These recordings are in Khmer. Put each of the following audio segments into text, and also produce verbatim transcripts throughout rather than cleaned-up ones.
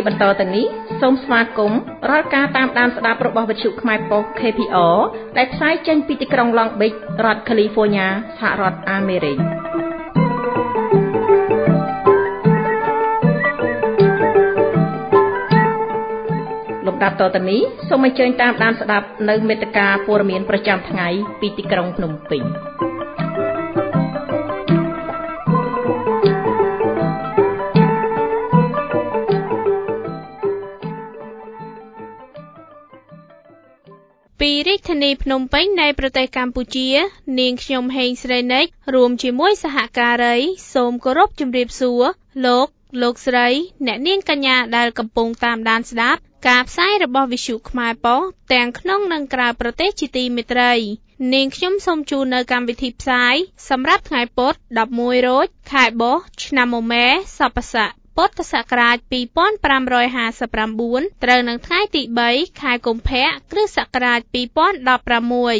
បន្តទៅនេះសូមស្វាគមន៍រាល់ការតាមដានស្ដាប់របស់វិទ្យុខ្មែរប៉ុស្តិ៍ ខេ ភី អារ ដែលផ្សាយចេញពីទីក្រុង Long Beach រដ្ឋ California សហរដ្ឋអាមេរិកលំដាប់តទៅនេះសូមអញ្ជើញតាមដានស្ដាប់នៅមេត្តាព័ត៌មានប្រចាំថ្ងៃពីទីក្រុងភ្នំពេញពីរាជធានីភ្នំពេញនៃប្រទេសកម្ពុជានាងខ្ញុំហេងស្រីនិចរួមជាមួយសហការីសូមគោរពជម្រាបសួរលោកលោកស្រីអ្នកនាងកញ្ញាដែលកំពុងតាមដានស្ដាប់ការផ្សាយរបស់វិទ្យុខ្មែរប៉ុស្តិ៍ទាំងក្នុងនិងក្រៅប្រទេសជាទីមេត្រីនាងខ្ញុំសូមជូននៅកម្មវិធីផ្សាយសម្រាប់ថ្ងៃពុធដប់មួយរោចខែបុស្សឆ្នាំមមែសប្បស័កពុទ្ធសករាជពីរពាន់ប្រាំរយហាសិបប្រាំបួនត្រូវនឹងថ្ងៃទីបីខែកុម្ភៈគ្រិស្តសករាជពីរពាន់ដប់ប្រាំមួយ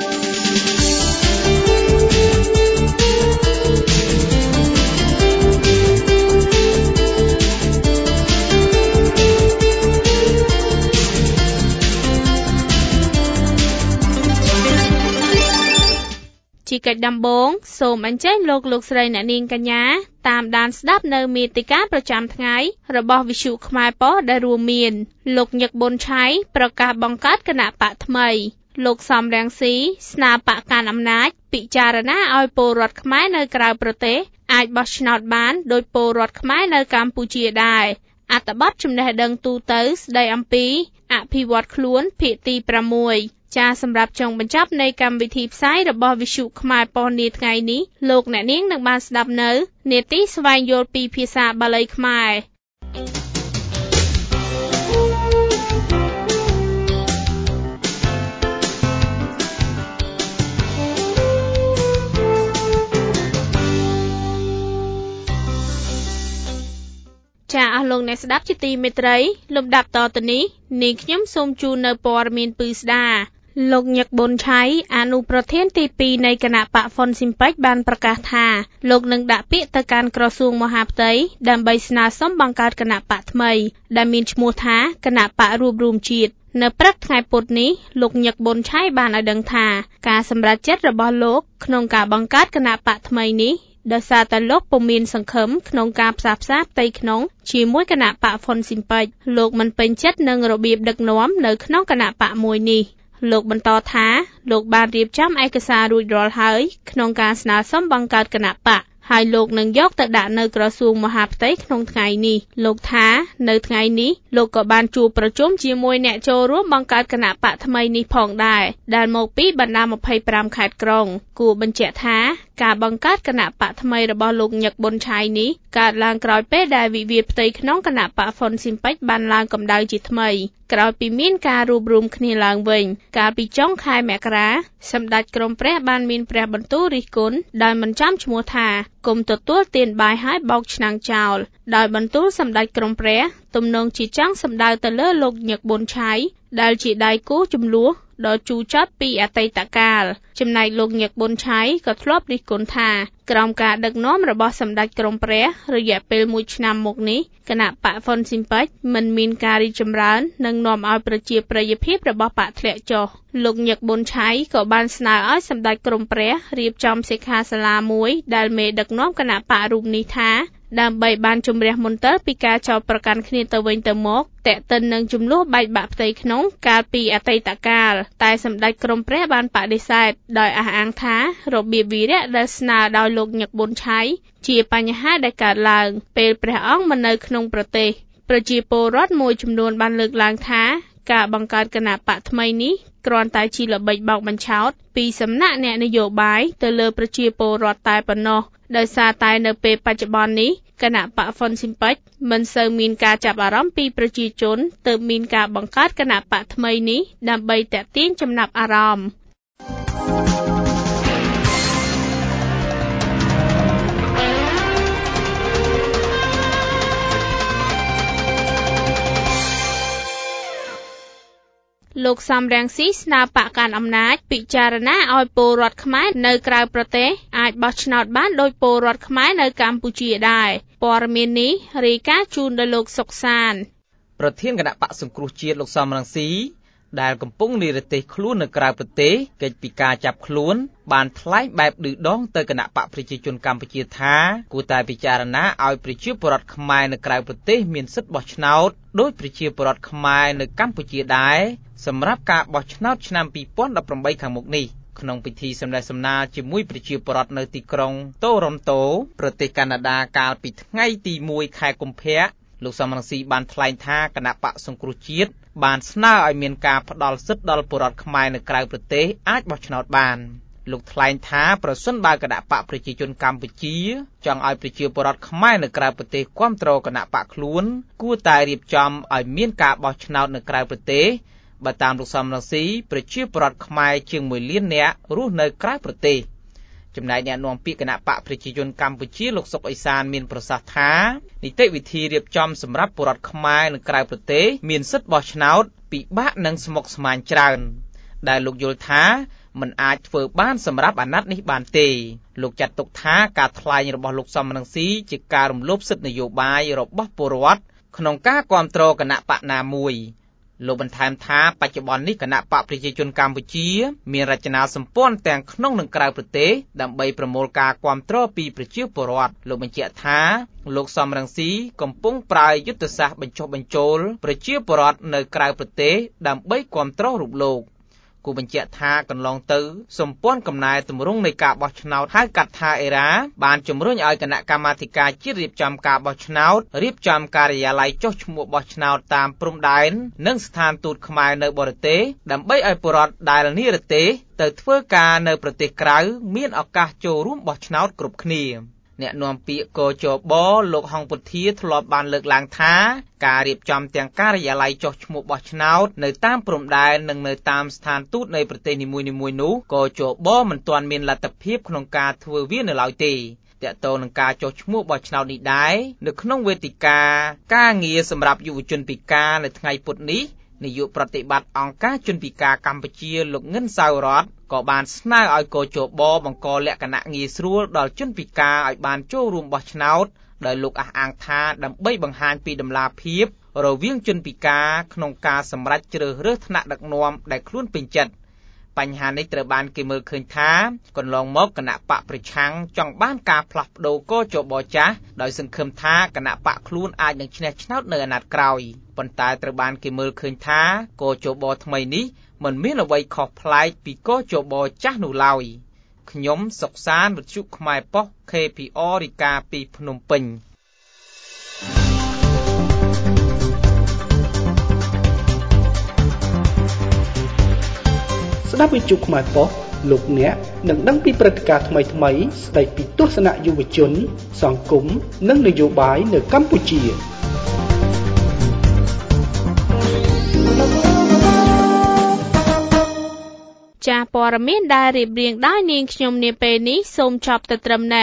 ជាកិច្ចដំបូងសូមអញ្ជើញលោកលោកស្រីអ្នកនាងកញ្ញាតាមដានស្ដាប់នៅមេតិកាប្រចាំថ្ងៃរបស់វិទ្យុខ្មែរប៉ុស្តិ៍ដែលរួមមានលោកញឹកប៊ុនឆៃប្រកាសបង្កើតគណៈបកថ្មីលោកសំរងស៊ីស្នើបកកាន់អំណាចពិចារណាឲ្យពលរដ្ឋខ្មែរនៅក្រៅប្រទេសអាចបោះឆ្នោតបានដោយពលរដ្ឋខ្មែរនៅកម្ពុជាដែរអត្ថបទចំណេះដឹងទូទៅស្ដីអំពីអភិវឌ្ឍខ្លួនភាគទីប្រាំមួយចាសម្រាប់ចុងបញ្ចប់នៃកម្មវិធីផ្សាយរបស់វិទ្យុខ្មែរប៉ុស្តិ៍នាថ្ងៃនេះលោកអ្នកនាងនឹងបានស្ដាប់នៅនាទីស្វែងយល់ពីភាសាបាលីខ្មែរចាអស់លោកអ្នកស្ដាប់ជាទីមេត្រីលំដាប់តទៅនេះនាងខ្ញុំសូមជូននៅព័ត៌មានពឺស្ដាលោកញឹកប៊ុនឆៃអនុប្រធានទីពីរនៃគណៈបកហ្វុនស៊ីមពេចបានប្រកាសថាលោកនឹងដាក់ពាក្យទៅកាន់ក្រសួងមហាផ្ទៃដើម្បីស្នើសុំបង្កើតគណៈបកថ្មីដែលមានឈ្មោះថាគណៈបករួបរวมជាតិនៅព្រឹកថ្ងៃពុធនេះលោកញឹកប៊ុនឆៃបានឲ្យដឹងថាការសម្រេចចិត្តរបស់លោកក្នុងការបង្កើតគណៈបកថ្មីនេះដោយសារតែលោកពុំមានសង្ឃឹមក្នុងការផ្សះផ្សាផ្ទៃក្នុងជាមួយគណៈបកហ្វុនស៊ីមពេចលោកមិនពេញចិត្តនឹងរបៀបដឹកនាំនៅក្នុងគណៈបកមួយនេះលោកបន្តថាលោកបានរៀបចំឯកសាររួចរាល់ហើយក្នុងការស្នើសុំបង្កើតគណៈបកហើយលោកនឹងយកទៅដាក់នៅក្រសួងមហាផ្ទៃក្នុងថ្ងៃនេះលោកថានៅថ្ងៃនេះលោកក៏បានជួបប្រជុំជាមួយអ្នកចូលរួមបង្កើតគណៈបកថ្មីនេះផងដែរដែលមកពីបណ្ដាម្ភៃប្រាំខេត្តក្រុងគួរបញ្ជាក់ថាការបង្កើតគណៈបកថ្មីរបស់លោកញឹកប៊ុនឆៃនេះកើតឡើងក្រោយពេលដែលវិវាទផ្ទៃក្នុងគណៈបកហ្វុនស៊ីមពេចបានឡើងកម្ដៅជាថ្មីក្រោយពីមានការរួបរวมគ្នាឡើងវិញកាលពីចុងខែមករាសម្ដេចក្រមព្រះបានមានព្រះបន្ទូលរិះគន់ដោយមិនចាំឈ្មោះថាគុំទទួលទានបាយហើយបោកឆ្នាំងចោលដោយបន្ទូលសម្ដេចក្រមព្រះទំនងជាចង់សម្ដៅទៅលើលោកញឹកប៊ុនឆៃដែលជាដៃគូចំនួនដ៏ជូរចត់ពីអតីតកាលចំណែកលោកញឹកប៊ុនឆៃក៏ធ្លាប់រិះគន់ថាក្រោមការដឹកនាំរបស់សម្ដេចក្រមព្រះរយៈពេលមួយឆ្នាំមកនេះគណៈបកហ្វុនស៊ីមពេចមិនមានការរីកចម្រើននិងនាំឲ្យប្រជាប្រិយភាពរបស់បកធ្លាក់ចុះលោកញឹកប៊ុនឆៃក៏បានស្នើឲ្យសម្ដេចក្រមព្រះរៀបចំសិក្ខាសាលាមួយដែលមេដឹកនាំគណៈបករូបនេះថាដើម្បីបានជំរះមន្ទិលពីការចោទប្រកាន់គ្នាទៅវិញទៅមកតែកតិននឹងចំនួនបែកបាក់ផ្ទៃក្នុងកាលពីអតីតកាលតែសម្ដេចក្រមព្រះបានបដិសេធដោយអះអាងថារបៀបវីរៈដែលស្នើដោយលោកញឹកប៊ុនឆៃជាបញ្ហាដែលកើតឡើងពេលព្រះអង្គមិននៅក្នុងប្រទេសប្រជាពលរដ្ឋមួយចំនួនបានលើកឡើងថាការបង្កើតគណៈបកថ្មីនេះគ្រាន់តែជាល្បិចបោកបញ្ឆោតពីសំណាក់អ្នកនយោបាយទៅលើប្រជាពលរដ្ឋតែប៉ុណ្ណោះដោយសារតែនៅពេលបច្ចុប្បន្ននេះគណៈបកហ្វុនស៊ីមពេចមិនសូវមានការចាប់អារម្មណ៍ពីប្រជាជនទើបមានការបង្កើតគណៈបកថ្មីនេះដើម្បីទាក់ទាញចំណាប់អារម្មណ៍លោកសំរងស៊ីស្នើបកកាន់អំណាចពិចារណាឲ្យពលរដ្ឋខ្មែរនៅក្រៅប្រទេសអាចបោះឆ្នោតបានដោយពលរដ្ឋខ្មែរនៅកម្ពុជាដែរព័ត៌មាននេះរាយការណ៍ជូនដោយលោកសុកសានប្រធានគណៈបកសង្គ្រោះជាតិលោកសំរងស៊ីដែលកំពុងនិរទេសខ្លួននៅក្រៅប្រទេសកិច្ចពីការចាប់ខ្លួនបានថ្លែងបែបឌឺដងទៅគណៈបកប្រជាជនកម្ពុជាថាគួរតែពិចារណាឲ្យប្រជាពលរដ្ឋខ្មែរនៅក្រៅប្រទេសមានសិទ្ធិបោះឆ្នោតដោយប្រជាពលរដ្ឋខ្មែរនៅកម្ពុជាដែរសម្រាប់ការបោះឆ្នោតឆ្នាំពីរពាន់ដប់ប្រាំបីខាងមុខនេះក្នុងពិធីសម្ដែងសម្ដាលជាមួយប្រជាពលរដ្ឋនៅទីក្រុងតូរ៉ុនតូប្រទេសកាណាដាកាលពីថ្ងៃទីមួយខែកុម្ភៈលោកសំរងស៊ីបានថ្លែងថាគណៈបកសង្គ្រោះជាតិបានស្នើឲ្យមានការផ្ដល់សិទ្ធិដល់ពលរដ្ឋខ្មែរនៅក្រៅប្រទេសអាចបោះឆ្នោតបានលោកថ្លែងថាប្រសិនបើគណៈបកប្រជាជនកម្ពុជាចង់ឲ្យប្រជាពលរដ្ឋខ្មែរនៅក្រៅប្រទេសគាំទ្រគណៈបកខ្លួនគួរតែរៀបចំឲ្យមានការបោះឆ្នោតនៅក្រៅប្រទេសបើតាមលោកសំរងស៊ីប្រជាពលរដ្ឋខ្មែរជាងមួយលាននាក់រស់នៅក្រៅប្រទេសចំណែកអ្នកនាំពាក្យគណៈបកប្រជាជនកម្ពុជាលោកសុកអេសានមានប្រសាសន៍ថានីតិវិធីរៀបចំសម្រាប់ពលរដ្ឋខ្មែរនៅក្រៅប្រទេសមានសិទ្ធិបោះឆ្នោតពិបាកនិងស្មុគស្មាញច្រើនដែលលោកយល់ថាមិនអាចធ្វើបានសម្រាប់អាណត្តិនេះបានទេលោកចាត់ទុកថាការថ្លែងរបស់លោកសំរងស៊ីជាការរំលោភសិទ្ធិនយោបាយរបស់ពលរដ្ឋក្នុងការគាំទ្រគណៈបកណាមួយលោកបន្ថែមថាបច្ចុប្បន្ននេះគណៈបកប្រជាជនកម្ពុជាមានរចនាសម្ព័ន្ធទាំងក្នុងនិងក្រៅប្រទេសដើម្បីប្រមូលការគាំទ្រពីប្រជាពលរដ្ឋលោកបញ្ជាក់ថាលោកសំរងស៊ីកំពុងប្រើយុទ្ធសាស្ត្របញ្ចុះបញ្ចូលប្រជាពលរដ្ឋនៅក្រៅប្រទេសដើម្បីគាំទ្ររូបលោកគូបញ្ជាក់ថាកន្លងទៅសម្ព័ន្ធកំណែទម្រង់នៃការបោះឆ្នោតហៅកាត់ថាអេរ៉ាបានជំរុញឲ្យគណៈកម្មាធិការជាតិរៀបចំការបោះឆ្នោតរៀបចំការិយាល័យចុះឈ្មោះបោះឆ្នោតតាមព្រំដែននិងស្ថានទូតខ្មែរនៅបរទេសដើម្បីឲ្យពលរដ្ឋដែលនិរទេសទៅធ្វើការនៅប្រទេសក្រៅមានឱកាសចូលរួមបោះឆ្នោតគ្រប់គ្នាអ្នកនាំពាក្យកជបលោកហងពុធាធ្លាប់បានលើកឡើងថាការរៀបចំទាំងការិយាល័យចុះឈ្មោះបោះឆ្នោតនៅតាមព្រំដែននិងនៅតាមស្ថានទូតនៃប្រទេសនីមួយៗនោះកជបមិនទាន់មានលទ្ធភាពក្នុងការធ្វើវានៅឡើយទេតាក់ទងនឹងការចុះឈ្មោះបោះឆ្នោតនេះដែរនៅក្នុងវេទិកាការងារសម្រាប់យុវជនពិការនៅថ្ងៃពុធនេះនាយកប្រតិបត្តិអង្គការជនពិការកម្ពុជាលោកងិនសៅរតក៏បានស្នើឲ្យកជបបង្កលក្ខណៈងាយស្រួលដល់ជនពិការឲ្យបានចូលរួមបោះឆ្នោតដោយលោកអះអាងថាដើម្បីបង្ហាញពីតម្លាភាពរវាងជនពិការក្នុងការសម្រេចជ្រើសរើសថ្នាក់ដឹកនាំដែលខ្លួនពេញចិត្តបញ្ហានេះត្រូវបានគេមើលឃើញថាកន្លងមកគណៈបកប្រឆាំងចង់បានការផ្លាស់ប្ដូរកជបចាស់ដោយសង្ឃឹមថាគណៈបកខ្លួនអាចនឹងឈ្នះឆ្នោតនៅអាណត្តិក្រោយប៉ុន្តែត្រូវបានគេមើលឃើញថាកជបថ្មីនេះមិនមានអ្វីខុសប្លែកពីកជបចាស់នោះឡើយខ្ញុំសុកសានវិទ្យុខ្មែរប៉ុស្តិ៍ ខេ ភី អរ រាយការណ៍ពីភ្នំពេញស្ដាប់វិទ្យុខ្មែរប៉ុស្តិ៍លោកអ្នកនឹងដឹងពីព្រឹត្តិការណ៍ថ្មីៗស្ដីពីទស្សនៈយុវជនសង្គមនិងនយោបាយនៅកម្ពុជាចាព័ត៌មានដែលរៀបរៀងដោយនាងខ្ញុំនាពេលនេះសូមចប់ទៅត្រឹមនេះ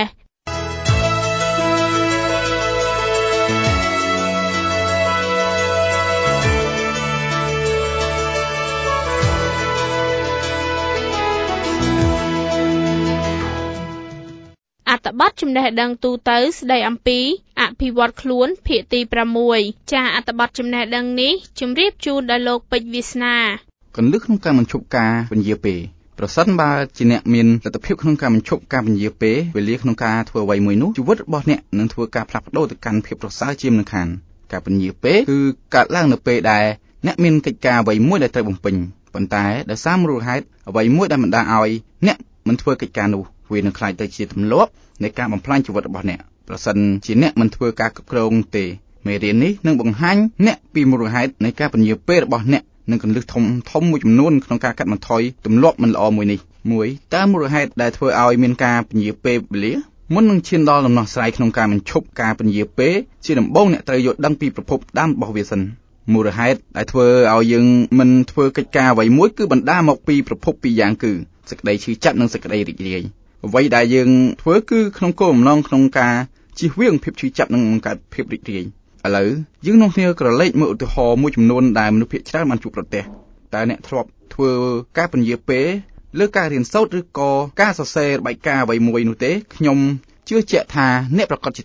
អត្ថបទចំណេះដឹងទូទៅស្ដីអំពីអភិវឌ្ឍខ្លួនភាគទីប្រាំមួយ ចាអត្ថបទចំណេះដឹងនេះជម្រាបជូនដល់លោកពេជ្រវាសនាកន្លឹះក្នុងការបញ្ឈប់ការពន្យាពេលប្រសិនបើជាអ្នកមានលទ្ធភាពក្នុងការបញ្ឈប់ការពន្យាពេលវេលាក្នុងការធ្វើអ្វីមួយនោះជីវិតរបស់អ្នកនឹងធ្វើការផ្លាស់ប្ដូរទៅកាន់ភាពប្រសើរជាមិនខានការពន្យាពេលគឺកើតឡើងនៅពេលដែលអ្នកមានកិច្ចការអ្វីមួយដែលត្រូវបំពេញប៉ុន្តែដោយសារមូលហេតុអ្វីមួយដែលបណ្ដាលឲ្យអ្នកមិនធ្វើកិច្ចការនោះវានឹងក្លាយទៅជាទម្លាប់នៃការបំផ្លាញជីវិតរបស់អ្នកប្រសិនជាអ្នកមិនធ្វើការគ្រប់គ្រងទេមេរៀននេះនឹងបង្ហាញអ្នកពីមូលហេតុនៃការពន្យាពេលរបស់អ្នកនិងកន្លឹះធំធំមួយចំនួនក្នុងការកាត់បន្ថយទម្លាប់មិនល្អមួយនេះមួយតើមូលហេតុដែលធ្វើឲ្យមានការពន្យាពេលវេលាមុននឹងឈានដល់ដំណោះស្រាយក្នុងការបញ្ឈប់ការពន្យាពេលជាដំបូងអ្នកត្រូវយល់ដឹងពីប្រភពដើមរបស់វាសិនមូលហេតុដែលធ្វើឲ្យយើងមិនធ្វើកិច្ចការអ្វីមួយគឺបណ្ដាលមកពីប្រភពពីរយ៉ាងគឺសេចក្តីឈឺចាប់និងសេចក្តីរីករាយអ្វីដែលយើងធ្វើគឺក្នុងគោលបំណងក្នុងការជៀសវាងភាពឈឺចាប់និងបង្កើតភាពរីករាយឥឡូវយើងនាំគ្នាក្រឡេកមើលឧទាហរណ៍មួយចំនួនដែលមនុស្សភាគច្រើនបានជួបប្រទះតើអ្នកធ្លាប់ធ្វើការពន្យាពេលលើការរៀនសូត្រឬក៏ការសរសេររបាយការណ៍អ្វីមួយនោះទេខ្ញុំជឿជាក់ថាអ្នកប្រកាសជាធ្លាប់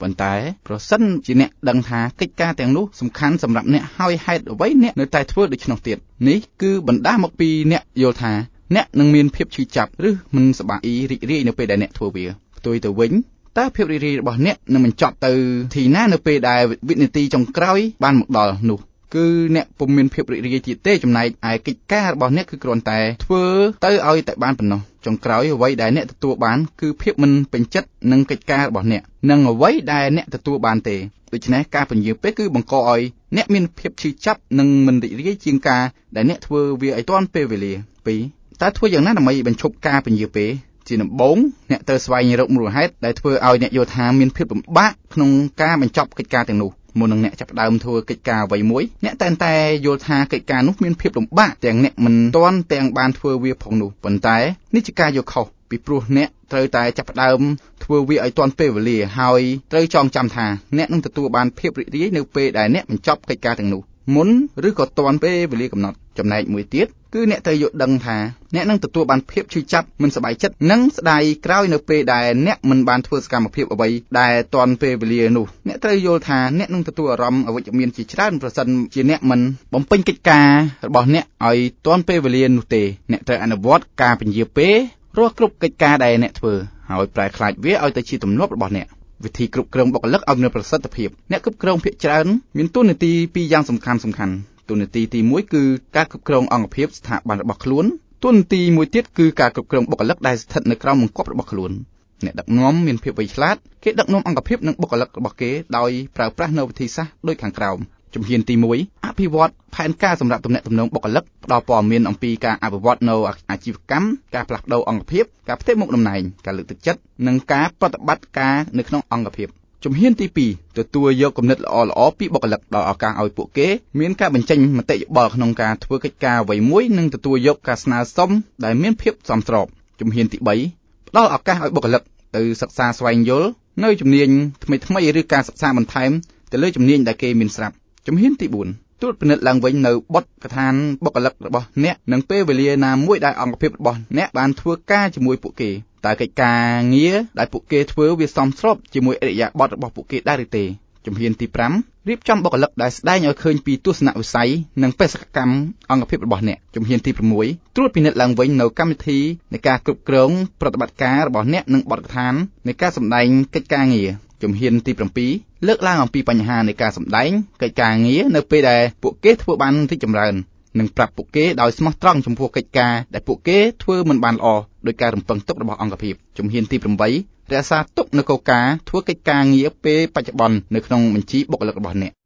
ប៉ុន្តែប្រសិនជាអ្នកដឹងថាកិច្ចការទាំងនោះសំខាន់សម្រាប់អ្នកហើយហេតុអ្វីអ្នកនៅតែធ្វើដូច្នោះទៀតនេះគឺបណ្ដាលមកពីអ្នកយល់ថាអ្នកនឹងមានភាពឈឺចាប់ឬមិនសប្បាយរីករាយនៅពេលដែលអ្នកធ្វើវាផ្ទុយទៅវិញតើភាពរីករាយរបស់អ្នកនឹងបញ្ចប់ទៅទីណានៅពេលដែលវិនាទីចុងក្រោយបានមកដល់នោះគឺអ្នកពុំមានភាពរីករាយទៀតទេចំណែកឯកិច្ចការរបស់អ្នកគឺគ្រាន់តែធ្វើទៅឲ្យតែបានប៉ុណ្ណោះចុងក្រោយអ្វីដែលអ្នកទទួលបានគឺភាពមិនពេញចិត្តនឹងកិច្ចការរបស់អ្នកនិងអ្វីដែលអ្នកទទួលបានទេដូច្នេះការពន្យាពេកគឺបង្កឲ្យអ្នកមានភាពឈឺចាប់និងមិនរីករាយជាងការដែលអ្នកធ្វើវាឲ្យទាន់ពេលវេលាពីរតើធ្វើយ៉ាងណាដើម្បីបញ្ឈប់ការពន្យាពេកជាដំបូងអ្នកត្រូវស្វែងរកមូលហេតុដែលធ្វើឲ្យអ្នកយល់ថាមានភាពលំបាកក្នុងការបញ្ចប់កិច្ចការទាំងនោះមុននឹងអ្នកចាប់ផ្ដើមធ្វើកិច្ចការអ្វីមួយអ្នកតែងតែយល់ថាកិច្ចការនោះមានភាពលំបាកទាំងអ្នកមិនទាន់ទាំងបានធ្វើវាផងនោះប៉ុន្តែនេះជាការយល់ខុសពីព្រោះអ្នកត្រូវតែចាប់ផ្ដើមធ្វើវាឲ្យទាន់ពេលវេលាហើយត្រូវចងចាំថាអ្នកនឹងទទួលបានភាពរីករាយនៅពេលដែលអ្នកបញ្ចប់កិច្ចការទាំងនោះមុនឬក៏ទាន់ពេលវេលាកំណត់ចំណែកមួយទៀតគឺអ្នកត្រូវយល់ដឹងថាអ្នកនឹងទទួលបានភាពឈឺចាប់មិនសប្បាយចិត្តនិងស្ដាយក្រោយនៅពេលដែលអ្នកមិនបានធ្វើសកម្មភាពអ្វីដែលទាន់ពេលវេលានោះអ្នកត្រូវយល់ថាអ្នកនឹងទទួលអារម្មណ៍អវិជ្ជមានជាច្រើនប្រសិនជាអ្នកមិនបំពេញកិច្ចការរបស់អ្នកឲ្យទាន់ពេលវេលានោះទេអ្នកត្រូវអនុវត្តការពន្យាពេលរាល់គ្រប់កិច្ចការដែលអ្នកធ្វើហើយប្រែក្លាយវាឲ្យទៅជាទម្លាប់របស់អ្នកវិធីគ្រប់គ្រងបុគ្គលិកឲ្យមានប្រសិទ្ធភាពអ្នកគ្រប់គ្រងភាគច្រើនមានតួនាទីពីរយ៉ាងសំខាន់សំខាន់តួនាទីទីមួយគឺការគ្រប់គ្រងអង្គភាពស្ថាប័នរបស់ខ្លួនតួនាទីមួយទៀតគឺការគ្រប់គ្រងបុគ្គលិកដែលស្ថិតនៅក្រោមបង្គាប់របស់ខ្លួនអ្នកដឹកនាំមានភាពវៃឆ្លាតគេដឹកនាំអង្គភាពនិងបុគ្គលិករបស់គេដោយប្រើប្រាស់នូវវិធីសាស្ត្រដូចខាងក្រោមជំហានទីមួយអភិវឌ្ឍផែនការសម្រាប់ទំនាក់ទំនងបុគ្គលិកផ្ដល់ព័ត៌មានអំពីការអភិវឌ្ឍនៅអាជីវកម្មការផ្លាស់ប្ដូរអង្គភាពការផ្ទេរមុខតំណែងការលើកទឹកចិត្តនិងការប្រតិបត្តិការនៅក្នុងអង្គភាពជំហានទីពីរទទួលយកគំនិតល្អៗពីបុគ្គលិកដោយឱកាសឲ្យពួកគេមានការបញ្ចេញមតិយោបល់ក្នុងការធ្វើកិច្ចការអ្វីមួយនិងទទួលយកការស្នើសុំដែលមានភាពសមស្របជំហានទីបីផ្ដល់ឱកាសឲ្យបុគ្គលិកទៅសិក្សាស្វែងយល់នៅជំនាញថ្មីៗឬការសិក្សាបន្ថែមទៅលើជំនាញដែលគេមានស្រាប់ជំហានទីបួនត្រួតពិនិត្យឡើងវិញនៅបទកថាបុគ្គលិករបស់អ្នកនិងពេលវេលាណាមួយដែលអង្គភាពរបស់អ្នកបានធ្វើការជាមួយពួកគេតើកិច្ចការងារដែលពួកគេធ្វើវាសមស្របជាមួយឥរិយាបថរបស់ពួកគេដែរឬទេជំហានទីប្រាំរៀបចំបុគ្គលិកដែលស្ដែងឲ្យឃើញពីទស្សនវិស័យនិងបេសកកម្មអង្គភាពរបស់អ្នកជំហានទី៦ត្រួតពិនិត្យឡើងវិញនៅកម្មវិធីនៃការគ្រប់គ្រងប្រតិបត្តិការរបស់អ្នកនិងបទកថានៃការសម្ដែងកិច្ចការងារជំហានទី៧លើកឡើងអំពីបញ្ហានៃការសម្ដែងកិច្ចការងារនៅពេលដែលពួកគេធ្វើបានរីកចម្រើននិងប្រាប់ពួកគេដោយស្មោះត្រង់ចំពោះកិច្ចការដែលពួកគេធ្វើមិនបានល្អដោយការរំពឹងទុករបស់អង្គភាពជំហានទី៨រក្សាទុកនូវគោលការណ៍ធ្វើកិច្ចការងារពេលបច្ចុប្បន្ននៅក្នុងបញ្ជីបុគ្គលិករបស់អ្នក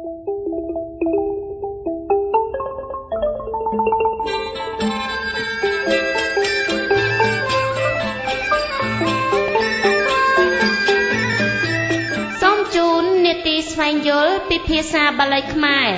សូមជូននីតិស្វែងយល់ពីភាសាបាលីខ្មែរ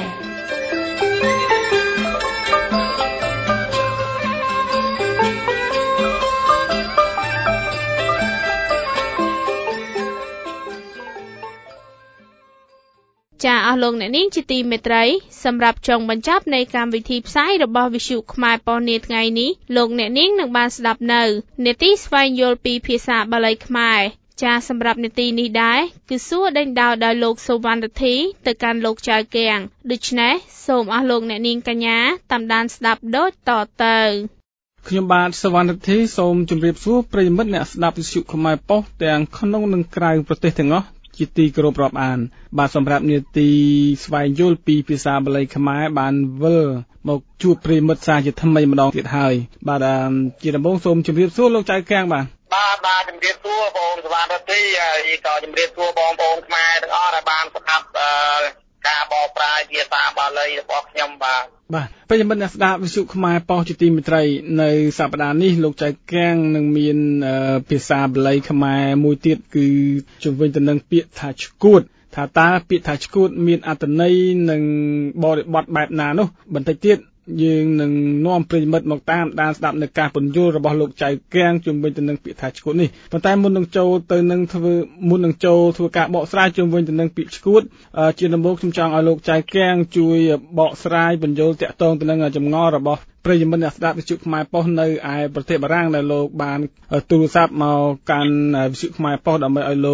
ចាអស់លោកអ្នកនាងជាទីមេត្រីសម្រាប់ចុងបញ្ចប់នៃកម្មវិធីផ្សាយរបស់វិទ្យុខ្មែរប៉ុស្តិ៍នាថ្ងៃនេះលោកអ្នកនាងនឹងបានស្ដាប់នៅនីតិស្វែងយល់ពីភាសាបាលីខ្មែរចាសម្រាប់នីតិនេះដែរគឺសួរដេញដោលដោយលោកសុវណ្ណរិទ្ធីទៅកាន់លោកចៅកៀងដូច្នេះសូមអស់លោកអ្នកនាងកញ្ញាតាមដានស្ដាប់ដូចតទៅខ្ញុំបាទសុវណ្ណរិទ្ធីសូមជម្រាបសួរប្រិយមិត្តអ្នកស្ដាប់វិទ្យុខ្មែរប៉ុស្តិ៍ទាំងក្នុងនិងក្រៅប្រទេសទាំងអស់ជាទីគោរពរាប់អានបាទសម្រាប់នាទីស្វែងយល់ពីភាសាបាលីខ្មែរបានវិលមកជួបប្រិយមិត្តសាជាថ្មីម្ដងទៀតហើយបាទជាដំបូងសូមជម្រាបសួរលោកចៅកៀងបាទបាទបាទជម្រាបសួរបងសុវណ្ណរិទ្ធីហើយក៏ជម្រាបសួរបងប្អូនខ្មែរទាំងអស់ដែលបានស្ដាប់ការបកប្រែភាសាបាលីរបស់ខ្ញុំបាទបាទប្រិយមិត្តអ្នកស្ដាប់វិទ្យុខ្មែរប៉ុស្តិ៍ជាទីមេត្រីនៅសប្តាហ៍នេះលោកចៅកៀងនឹងមានភាសាបាលីខ្មែរមួយទៀតគឺជំវិញទៅនឹងពាក្យថាឈួតថាតើពាក្យថាឈួតមានអត្ថន័យនិងបរិបទបែបណានោះបន្តិចទៀតយើងនឹងនាំប្រិយមិត្តមកតាមដានស្ដាប់នៅការពន្យល់របស់លោកចៅកៀងជុំវិញទៅនឹងពាក្យថាឈួតនេះប៉ុន្តែមុននឹងចូលទៅនឹងធ្វើមុននឹងចូលធ្វើការបកស្រាយជុំវិញទៅនឹងពាក្យឈួតជាដំបូងខ្ញុំចង់ឲ្យលោកចៅកៀងជួយបកស្រាយពន្យល់តាក់ទងទៅនឹងចម្ងល់របស់ប្រិយមិត្តអ្នកស្ដាប់វិទ្យុខ្មែរប៉ុស្តិ៍នៅឯប្រទេសបារាំងដែលលោកបានទូរស័ព្ទមកកាន់វិទ្យុខ្មែរប៉ុស្តិ៍ដើម្បីឲ្យលោក